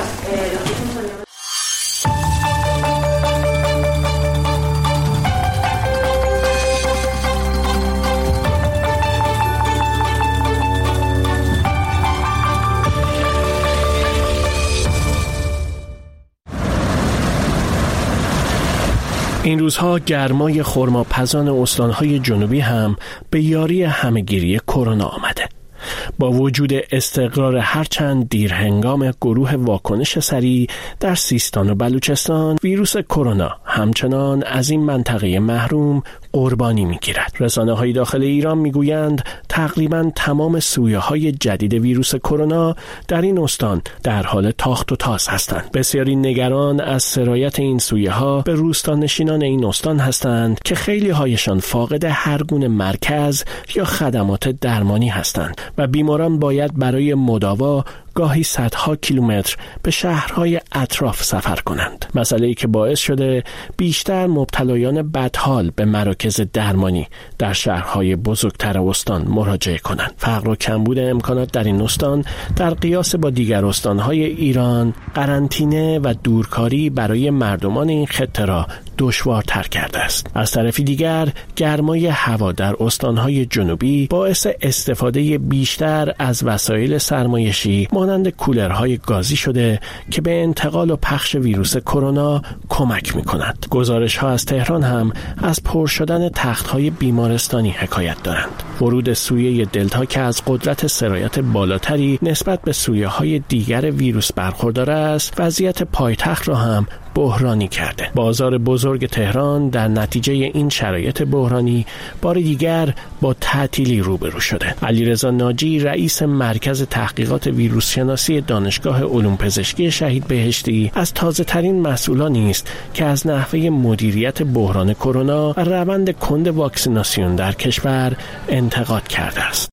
این روزها گرمای خرماپزان استانهای جنوبی هم به یاری همهگیری کرونا آمده. با وجود استقرار هرچند دیر هنگام گروه واکنش سریع در سیستان و بلوچستان، ویروس کرونا همچنان از این منطقه محروم قربانی می‌گیرد. رسانه‌های داخل ایران می‌گویند تقریباً تمام سویه‌های جدید ویروس کرونا در این استان در حال تاخت و تاز هستند. بسیاری نگران از سرایت این سویه‌ها به روستانشینان این استان هستند که خیلی‌هایشان فاقد هر گونه مرکز یا خدمات درمانی هستند و بیماران باید برای مداوا گاهی صدها کیلومتر به شهرهای اطراف سفر کنند. مسئله‌ای که باعث شده بیشتر مبتلایان بدحال به مراکز درمانی در شهرهای بزرگتر استان مراجعه کنند. فقر و کمبود امکانات در این استان در قیاس با دیگر استانهای ایران قرنطینه و دورکاری برای مردمان این خطه را دشوارتر کرده است. از طرفی دیگر گرمای هوا در استانهای جنوبی باعث استفاده بیشتر از وسایل سرمایشی مانند کولرهای گازی شده که به انتقال و پخش ویروس کرونا کمک می‌کند. گزارش‌ها از تهران هم از پر شدن تخت‌های بیمارستانی حکایت دارند. ورود سویه دلتا که از قدرت سرایت بالاتری نسبت به سویه‌های دیگر ویروس برخوردار است، وضعیت پایتخت را هم بحرانی کرده. بازار بزرگ تهران در نتیجه این شرایط بحرانی بار دیگر با تعطیلی روبرو شده. علیرضا ناجی رئیس مرکز تحقیقات ویروس شناسی دانشگاه علوم پزشکی شهید بهشتی از تازه ترین مسئولانی است که از نحوه مدیریت بحران کرونا و روند کند واکسیناسیون در کشور انتقاد کرده است.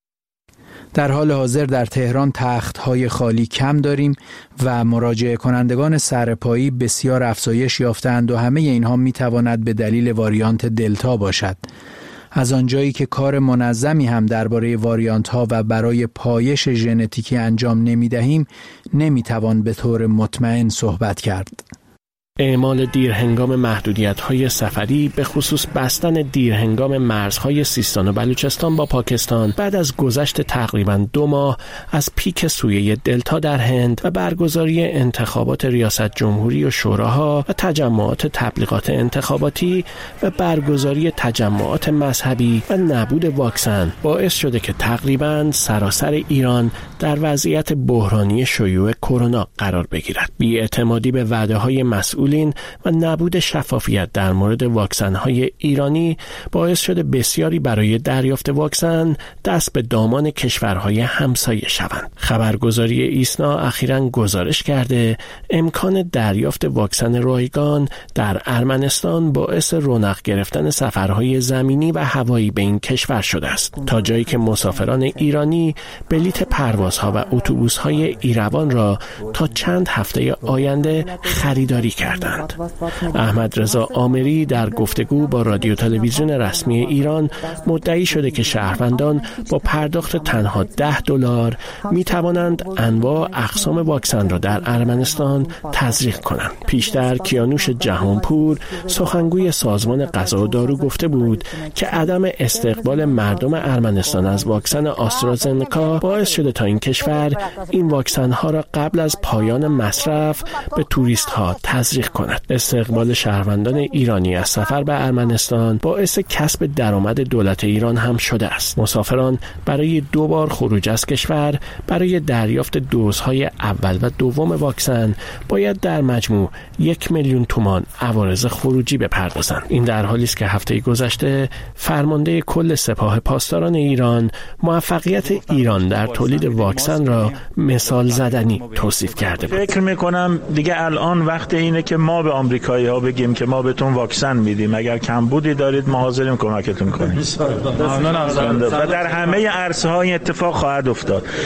در حال حاضر در تهران تخت‌های خالی کم داریم و مراجعه کنندگان سرپایی بسیار افزایش یافتند و همه اینها میتواند به دلیل واریانت دلتا باشد. از آنجایی که کار منظمی هم درباره واریانت ها و برای پایش ژنتیکی انجام نمیدهیم، نمیتوان به طور مطمئن صحبت کرد. اعمال دیرهنگام محدودیت‌های سفری به خصوص بستن دیرهنگام مرزهای سیستان و بلوچستان با پاکستان بعد از گذشت تقریباً دو ماه از پیک سویه دلتا در هند و برگزاری انتخابات ریاست جمهوری و شوراها و تجمعات تبلیغات انتخاباتی و برگزاری تجمعات مذهبی و نبود واکسن باعث شده که تقریباً سراسر ایران در وضعیت بحرانی شیوع کرونا قرار بگیرد. بی‌اعتمادی به وعده‌های مسئول و نبود شفافیت در مورد واکسن‌های ایرانی باعث شده بسیاری برای دریافت واکسن دست به دامان کشورهای همسایه شوند. خبرگزاری ایسنا اخیراً گزارش کرده امکان دریافت واکسن رایگان در ارمنستان باعث رونق گرفتن سفرهای زمینی و هوایی به این کشور شده است، تا جایی که مسافران ایرانی بلیت پروازها و اتوبوس‌های ایروان را تا چند هفته آینده خریداری کردند. احمد رضا آمری در گفتگو با رادیو تلویزیون رسمی ایران مدعی شده که شهروندان با پرداخت تنها ده دلار می توانند انواع اقسام واکسن را در ارمنستان تزریق کنند. پیشتر کیانوش جهانپور سخنگوی سازمان غذا و دارو گفته بود که عدم استقبال مردم ارمنستان از واکسن آسترازنکا باعث شده تا این کشور این واکسن ها را قبل از پایان مصرف به توریست ها تزریق کند. استقبال شهروندان ایرانی از سفر به ارمنستان باعث کسب درآمد دولت ایران هم شده است. مسافران برای دو بار خروج از کشور برای دریافت دوزهای اول و دوم واکسن باید در مجموع یک میلیون تومان عوارض خروجی بپردازند. این در حالی است که هفته گذشته فرمانده کل سپاه پاسداران ایران موفقیت ایران در تولید واکسن را مثال زدنی توصیف کرده بود. فکر می‌کنم دیگه الان وقت اینه که ما به آمریکایی‌ها بگیم که ما بهتون واکسن میدیم، اگر کمبودی دارید ما حاضریم کمکتون کنیم. و در همه عرصه‌ها این اتفاق خواهد افتاد.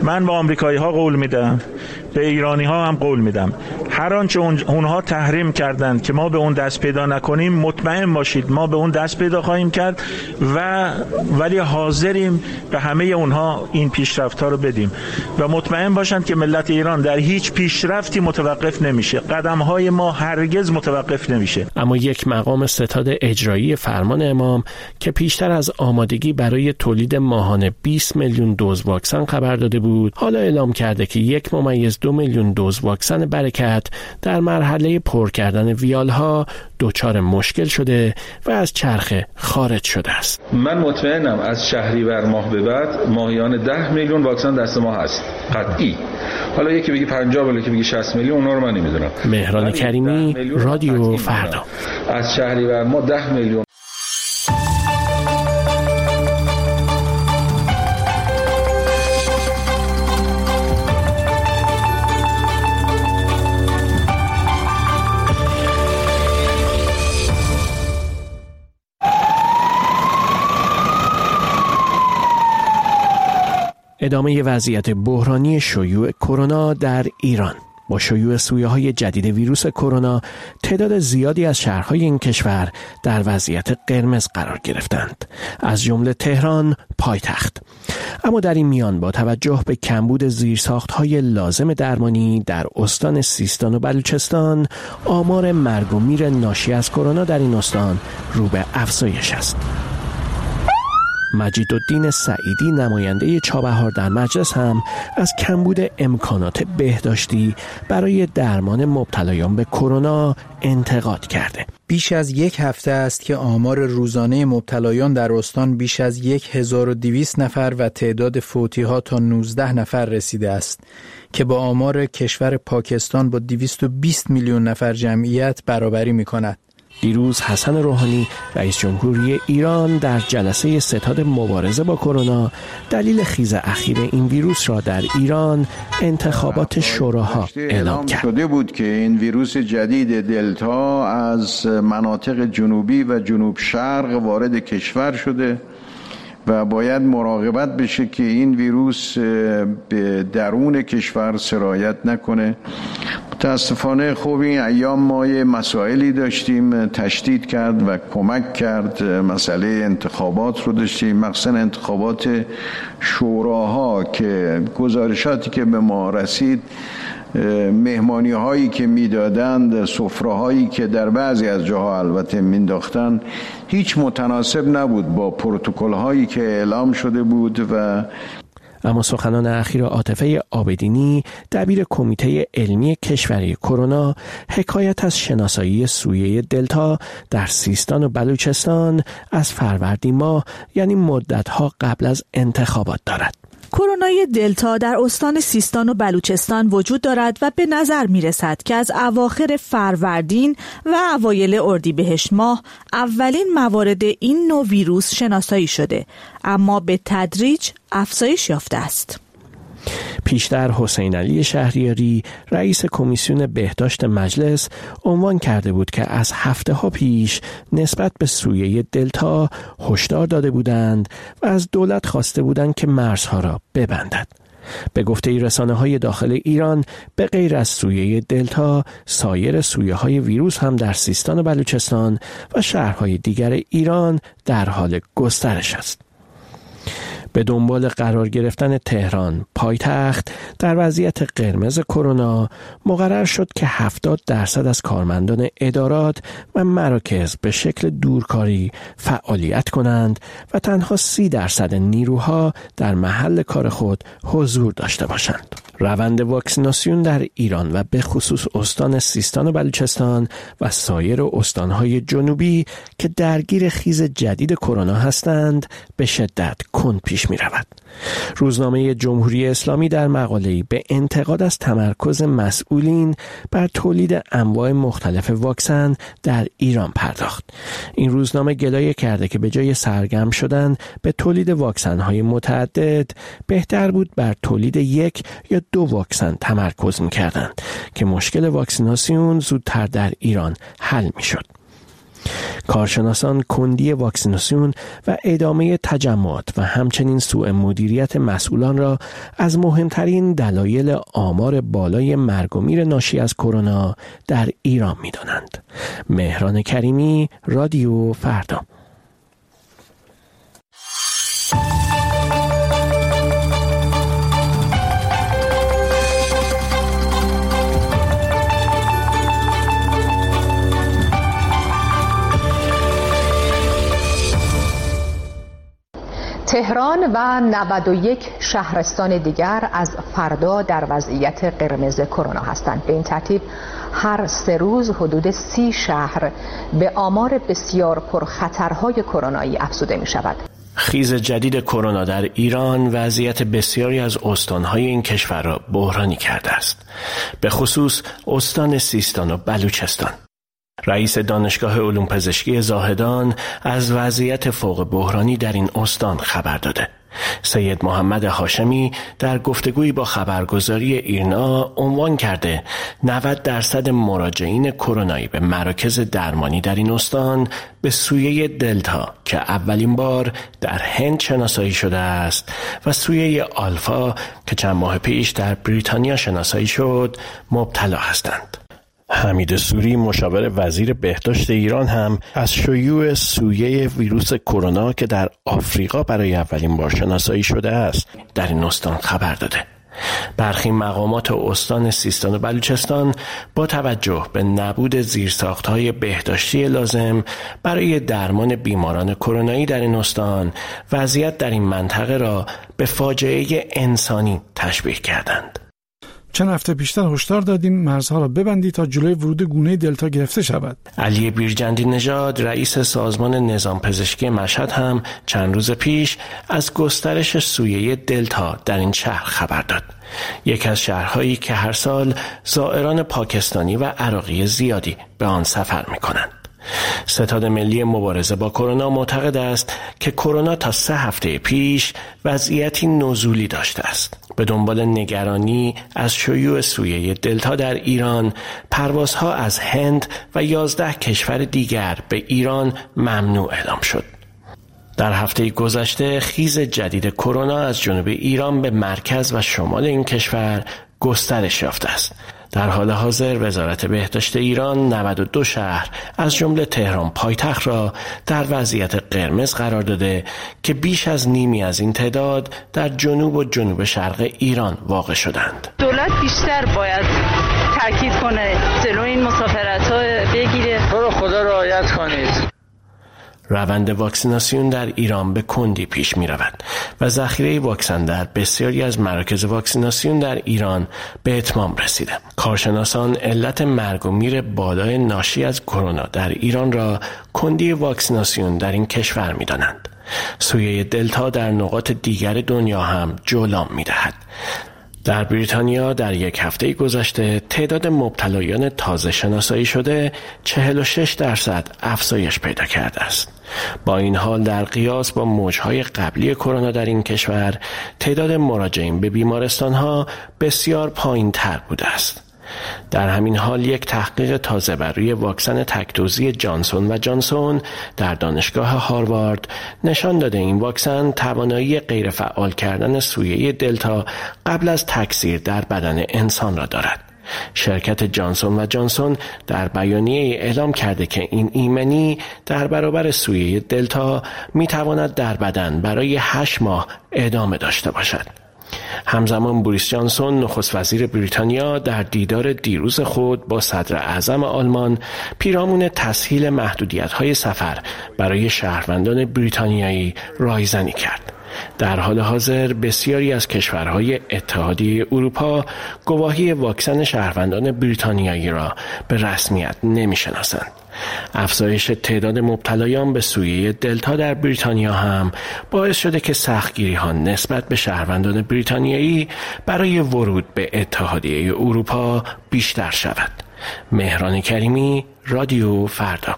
من با آمریکایی ها قول میدم، به ایرانی ها هم قول میدم، هر آنچه اونها تحریم کردند که ما به اون دست پیدا نکنیم، مطمئن باشید ما به اون دست پیدا خواهیم کرد و ولی حاضریم به همه اونها این پیشرفت‌ها رو بدیم و مطمئن باشند که ملت ایران در هیچ پیشرفتی متوقف نمیشه. قدم‌های ما هرگز متوقف نمیشه. اما یک مقام ستاد اجرایی فرمان امام که پیشتر از آمادگی برای تولید ماهانه بیست میلیون دوز واکسن خبر داده بود، حالا اعلام کرده که یک ممیز دو میلیون دوز واکسن برکت در مرحله پر کردن ویالها دچار مشکل شده و از چرخه خارج شده است. من مطمئنم از شهریور ماه به بعد ماهیانه ده میلیون واکسن دست ما هست، قطعی. حالا یکی بگی پنجاه ولی یکی بگی شصت میلیون، اونا رو من نمیدونم. مهران کریمی، رادیو فردا. از شهریور ماه ده میلیون. ادامه وضعیت بحرانی شیوع کرونا در ایران. با شیوع سویه‌های جدید ویروس کرونا، تعداد زیادی از شهرهای این کشور در وضعیت قرمز قرار گرفتند، از جمله تهران پایتخت. اما در این میان با توجه به کمبود زیرساخت‌های لازم درمانی در استان سیستان و بلوچستان، آمار مرگ و میر ناشی از کرونا در این استان رو به افزایش است. مجیدالدین سعیدی، نماینده چابهار در مجلس، هم از کمبود امکانات بهداشتی برای درمان مبتلایان به کرونا انتقاد کرده. بیش از یک هفته است که آمار روزانه مبتلایان در استان بیش از هزار و دویست نفر و تعداد فوتی‌ها تا نوزده نفر رسیده است که با آمار کشور پاکستان با دویست و بیست میلیون نفر جمعیت برابری می‌کند. دیروز حسن روحانی، رئیس جمهوری ایران، در جلسه ستاد مبارزه با کرونا دلیل خیز اخیر این ویروس را در ایران انتخابات شوراها اعلام کرد. شده بود که این ویروس جدید دلتا از مناطق جنوبی و جنوب شرق وارد کشور شده و باید مراقبت بشه که این ویروس به درون کشور سرایت نکنه. متاسفانه خوب این ایام ما یه مسائلی داشتیم، تشدید کرد و کمک کرد. مسئله انتخابات رو داشتیم، مخصوصا انتخابات شوراها که گزارشاتی که به ما رسید، مهمانی هایی که میدادند، سفره هایی که در بعضی از جاها البته مینداختند، هیچ متناسب نبود با پروتکل هایی که اعلام شده بود. و اما سخنان اخیر عاطفه عابدینی، دبیر کمیته علمی کشوری کرونا، حکایت از شناسایی سویه دلتا در سیستان و بلوچستان از فروردین ماه، یعنی مدت‌ها قبل از انتخابات دارد. کرونای دلتا در استان سیستان و بلوچستان وجود دارد و به نظر می رسد که از اواخر فروردین و اوایل اردیبهشت ماه اولین موارد این نوع ویروس شناسایی شده، اما به تدریج افزایش یافته است. پیشتر حسین علی شهریاری، رئیس کمیسیون بهداشت مجلس، عنوان کرده بود که از هفته ها پیش نسبت به سویه دلتا هشدار داده بودند و از دولت خواسته بودند که مرزها را ببندد. به گفته رسانه‌های داخل ایران، به غیر از سویه دلتا، سایر سویه های ویروس هم در سیستان و بلوچستان و شهرهای دیگر ایران در حال گسترش است. به دنبال قرار گرفتن تهران پایتخت در وضعیت قرمز کرونا، مقرر شد که هفتاد درصد از کارمندان ادارات و مراکز به شکل دورکاری فعالیت کنند و تنها سی درصد نیروها در محل کار خود حضور داشته باشند. روند واکسیناسیون در ایران و به خصوص استان سیستان و بلوچستان و سایر استانهای جنوبی که درگیر خیز جدید کرونا هستند به شدت کند پیش می رود. روزنامه جمهوری اسلامی در مقاله‌ای به انتقاد از تمرکز مسئولین بر تولید انواع مختلف واکسن در ایران پرداخت. این روزنامه گلایه کرده که به جای سرگرم شدن به تولید واکسن‌های متعدد، بهتر بود بر تولید یک یا دو واکسن تمرکز می‌کردند که مشکل واکسیناسیون زودتر در ایران حل می‌شد. کارشناسان کندی واکسیناسیون و ادامه تجمعات و همچنین سوء مدیریت مسئولان را از مهمترین دلایل آمار بالای مرگ و میر ناشی از کرونا در ایران می‌دانند. مهران کریمی، رادیو فردا. تهران و نود و یک شهرستان دیگر از فردا در وضعیت قرمز کرونا هستند. به این ترتیب هر سه روز حدود سی شهر به آمار بسیار پرخطرهای کرونایی افزوده می شود. خیز جدید کرونا در ایران وضعیت بسیاری از استانهای این کشور را بحرانی کرده است، به خصوص استان سیستان و بلوچستان. رئیس دانشگاه علوم پزشکی زاهدان از وضعیت فوق بحرانی در این استان خبر داده. سید محمد هاشمی در گفتگویی با خبرگزاری ایرنا عنوان کرده نود درصد مراجعین کرونایی به مراکز درمانی در این استان به سویه دلتا که اولین بار در هند شناسایی شده است و سویه آلفا که چند ماه پیش در بریتانیا شناسایی شد مبتلا هستند. حمید سوری مشاور وزیر بهداشت ایران هم از شیوع سویه ویروس کرونا که در آفریقا برای اولین بار شناسایی شده است در این استان خبر داده. برخی مقامات استان سیستان و بلوچستان با توجه به نبود زیرساخت‌های بهداشتی لازم برای درمان بیماران کرونایی در این استان وضعیت در این منطقه را به فاجعه انسانی تشبیه کردند. چند هفته پیشتر هشدار دادیم مرزها را ببندید تا جلوی ورود گونه دلتا گرفته شود. علی بیرجندی نژاد رئیس سازمان نظام پزشکی مشهد هم چند روز پیش از گسترش سویه دلتا در این شهر خبر داد. یکی از شهرهایی که هر سال زائران پاکستانی و عراقی زیادی به آن سفر می‌کنند. ستاد ملی مبارزه با کرونا معتقد است که کرونا تا سه هفته پیش وضعیتی نزولی داشته است. به دنبال نگرانی از شیوع سویه دلتا در ایران، پروازها از هند و یازده کشور دیگر به ایران ممنوع اعلام شد. در هفته گذشته خیز جدید کرونا از جنوب ایران به مرکز و شمال این کشور گسترش یافته است. در حال حاضر وزارت بهداشت ایران نود و دو شهر از جمله تهران پایتخت را در وضعیت قرمز قرار داده که بیش از نیمی از این تعداد در جنوب و جنوب شرق ایران واقع شدند. دولت بیشتر باید تاکید کنه جلوی این مسافرت‌ها بگیره. تو رو خدا رعایت کنید. روند واکسیناسیون در ایران به کندی پیش می رود و ذخیره واکسن در بسیاری از مراکز واکسیناسیون در ایران به اتمام رسیده. کارشناسان علت مرگ و میر بالای ناشی از کرونا در ایران را کندی واکسیناسیون در این کشور می دانند. سویه دلتا در نقاط دیگر دنیا هم جولان می دهد. در بریتانیا در یک هفته گذشته تعداد مبتلایان تازه شناسایی شده چهل و شش درصد افزایش پیدا کرده است. با این حال در قیاس با موجهای قبلی کرونا در این کشور تعداد مراجعین به بیمارستانها بسیار پایین تر بوده است. در همین حال یک تحقیق تازه بر روی واکسن تک‌دوزی جانسون و جانسون در دانشگاه هاروارد نشان داده این واکسن توانایی غیرفعال کردن سویه دلتا قبل از تکثیر در بدن انسان را دارد. شرکت جانسون و جانسون در بیانیه اعلام کرده که این ایمنی در برابر سویه دلتا میتواند در بدن برای هشت ماه ادامه داشته باشد. همزمان بوریس جانسون نخست وزیر بریتانیا در دیدار دیروز خود با صدر اعظم آلمان پیرامون تسهیل محدودیت‌های سفر برای شهروندان بریتانیایی رایزنی کرد. در حال حاضر بسیاری از کشورهای اتحادیه اروپا گواهی واکسن شهروندان بریتانیایی را به رسمیت نمی‌شناسند. افزایش تعداد مبتلایان به سویه دلتا در بریتانیا هم باعث شده که سختگیری‌ها نسبت به شهروندان بریتانیایی برای ورود به اتحادیه اروپا بیشتر شود. مهران کریمی، رادیو فردا.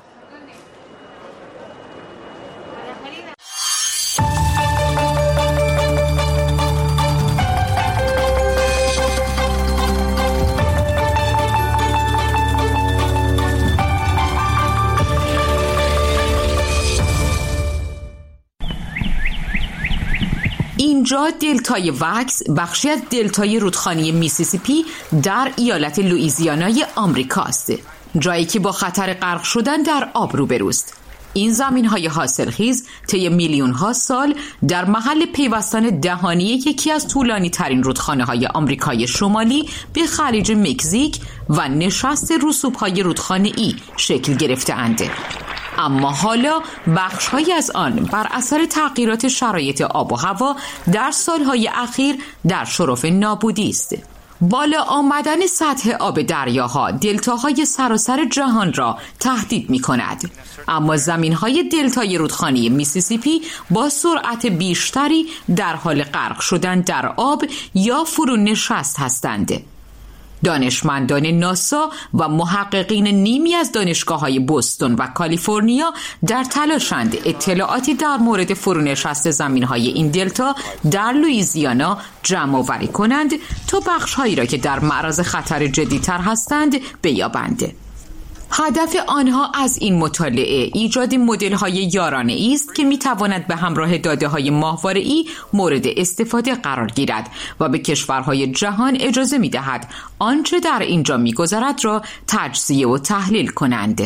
اینجا دلتای وکس بخشی از دلتای رودخانه میسیسیپی در ایالت لوئیزیانای آمریکاست، جایی که با خطر غرق شدن در آب روبروست. این زمین‌های حاصلخیز طی میلیون‌ها سال در محل پیوستن دهانی یکی از طولانی‌ترین رودخانه‌های آمریکای شمالی به خلیج مکزیک و نشست رسوب‌های رودخانه‌ای شکل گرفته‌اند. اما حالا بخش‌هایی از آن بر اثر تغییرات شرایط آب و هوا در سال‌های اخیر در شرف نابودی است. بالا آمدن سطح آب دریاها دلتاهای سراسر جهان را تهدید می کند. اما زمینهای دلتای رودخانه میسیسیپی با سرعت بیشتری در حال غرق شدن در آب یا فرونشست هستند. دانشمندان ناسا و محققین نیمی از دانشگاه‌های بوستون و کالیفرنیا در تلاشند اطلاعاتی در مورد فرونشست زمین‌های این دلتا در لوئیزیانا جمع آوری کنند تا بخش‌هایی را که در معرض خطر جدی‌تر هستند بیابند. هدف آنها از این مطالعه ایجاد مدل‌های یارانه‌ای است که می‌تواند به همراه داده‌های ماهواره‌ای مورد استفاده قرار گیرد و به کشورهای جهان اجازه می‌دهد آنچه در اینجا می‌گذرد را تجزیه و تحلیل کنند.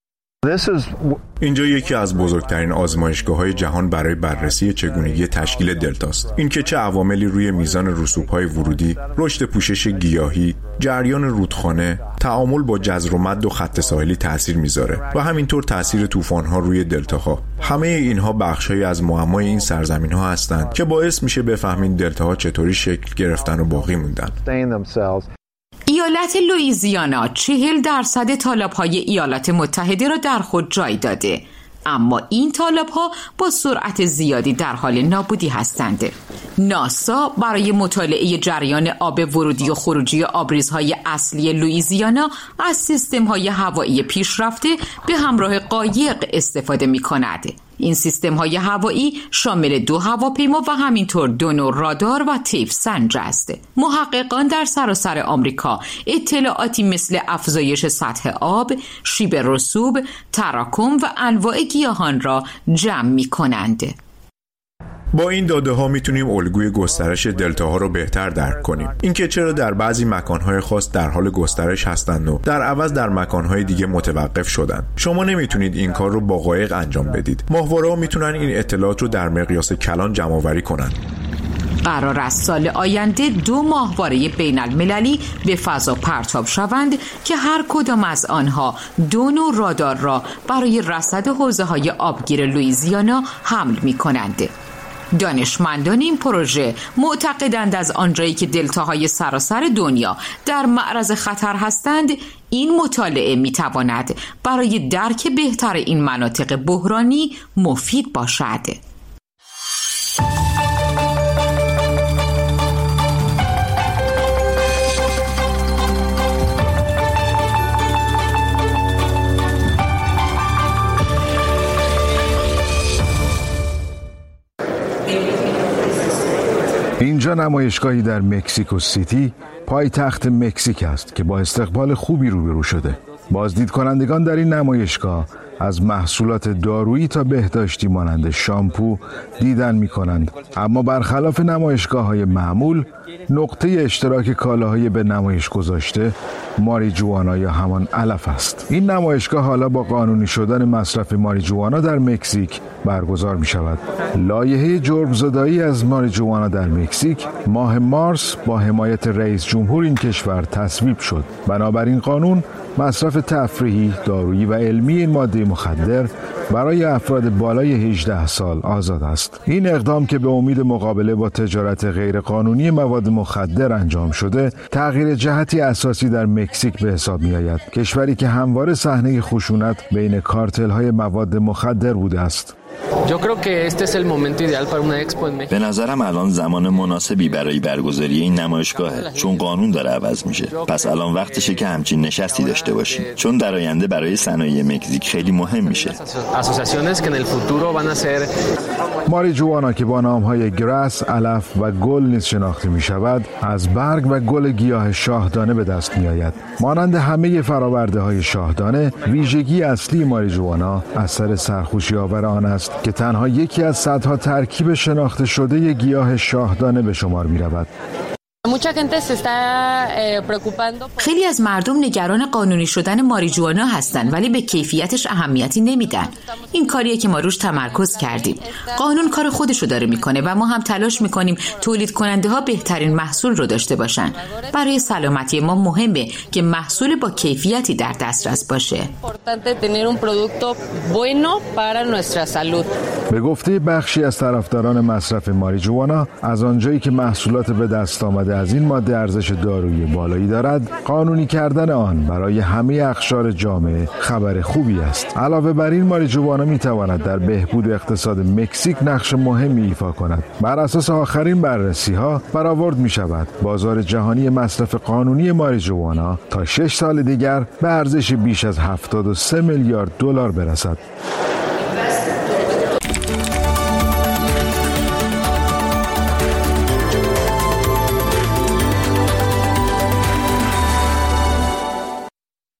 اینجا یکی از بزرگترین آزمایشگاه‌های جهان برای بررسی چگونگی تشکیل دلتاست. اینکه چه عواملی روی میزان رسوب‌های ورودی، رشد پوشش گیاهی، جریان رودخانه، تعامل با جزر و مد و خط ساحلی تأثیر میذاره و همینطور تأثیر طوفان‌ها روی دلتاها. همه اینها بخش‌هایی از معمای این سرزمین‌ها هستند که باعث میشه بفهمین دلتاها چطوری شکل گرفتن و باقی موندن. ایالت لوئیزیانا چهل درصد تالاب‌های ایالات متحده را در خود جای داده، اما این تالاب‌ها با سرعت زیادی در حال نابودی هستند. ناسا برای مطالعه جریان آب ورودی و خروجی آبریزهای اصلی لوئیزیانا از سیستم‌های هوایی پیشرفته به همراه قایق استفاده می‌کند. این سیستم‌های هوایی شامل دو هواپیما و همینطور دو نوع رادار و طیف سنج است. محققان در سراسر آمریکا اطلاعاتی مثل افزایش سطح آب، شیب رسوب، تراکم و انواع گیاهان را جمع می‌کنند. با این داده ها میتونیم الگوی گسترش دلتاها رو بهتر درک کنیم. اینکه چرا در بعضی مکانهای خاص در حال گسترش هستند و در عوض در مکانهای دیگه متوقف شدن. شما نمیتونید این کار رو با قایق انجام بدید. ماهواره‌ها میتونن این اطلاعات رو در مقیاس کلان جمع آوری کنن. قرار است سال آینده دو ماهواره بین المللی به فضا پرتاب شوند که هر کدام از آنها دو نوع رادار را برای رصد حوزه‌های آبگیر لوئیزیانا حمل می‌کنند. دانشمندان این پروژه معتقدند از آنجایی که دلتاهای سراسر دنیا در معرض خطر هستند، این مطالعه میتواند برای درک بهتر این مناطق بحرانی مفید باشد. اینجا نمایشگاهی در مکزیکو سیتی پایتخت مکزیک است که با استقبال خوبی روبرو شده. بازدید کنندگان در این نمایشگاه از محصولات دارویی تا بهداشتی مانند شامپو دیدن می کنند. اما برخلاف نمایشگاه‌های معمول، نقطه اشتراک کالاهای به نمایش گذاشته ماریجوانا یا همان علف است. این نمایشگاه حالا با قانونی شدن مصرف ماریجوانا در مکزیک برگزار می شود. لایحه جرم‌زدایی از ماریجوانا در مکزیک ماه مارس با حمایت رئیس جمهور این کشور تصویب شد. بنابراین قانون مصرف تفریحی، دارویی و علمی این ماده مخدر برای افراد بالای هجده سال آزاد است. این اقدام که به امید مقابله با تجارت غیرقانونی مواد مخدر انجام شده، تغییر جهتی اساسی در مکزیک به حساب می آید. کشوری که همواره صحنه خشونت بین کارتل‌های مواد مخدر بوده است. به نظرم الان زمان مناسبی برای برگزاری این نمایشگاهه، چون قانون داره عوض میشه. پس الان وقتشه که همچین نشستی داشته باشیم، چون در آینده برای صنایع مکزیک خیلی مهم میشه. ماریجوانا که با نام‌های گراس، علف و گل نیز شناخته می‌شود، از برگ و گل گیاه شاهدانه به دست می‌آید. مانند همه فرآورده‌های شاهدانه، ویژگی اصلی ماریجوانا اثر سرخوشی‌آور آن است است که تنها یکی از صدها ترکیب شناخته شده گیاه شاهدانه به شمار می‌رود. خیلی از مردم نگران قانونی شدن ماریجوانا هستند ولی به کیفیتش اهمیتی نمیدن. این کاریه که ما روش تمرکز کردیم. قانون کار خودشو داره میکنه و ما هم تلاش میکنیم تولید کننده ها بهترین محصول رو داشته باشن. برای سلامتی ما مهمه که محصول با کیفیتی در دسترس باشه. به گفته بخشی از طرفداران مصرف ماریجوانا، از آنجایی که محصولات به دست آمده از این ماده ارزش دارویی بالایی دارد، قانونی کردن آن برای همه اقشار جامعه خبر خوبی است. علاوه بر این، ماریجوانا میتواند در بهبود اقتصاد مکزیک نقش مهمی ایفا کند. بر اساس آخرین بررسی‌ها برآورد می‌شود بازار جهانی مصرف قانونی ماریجوانا تا شش سال دیگر به ارزش بیش از هفتاد و سه میلیارد دلار برسد.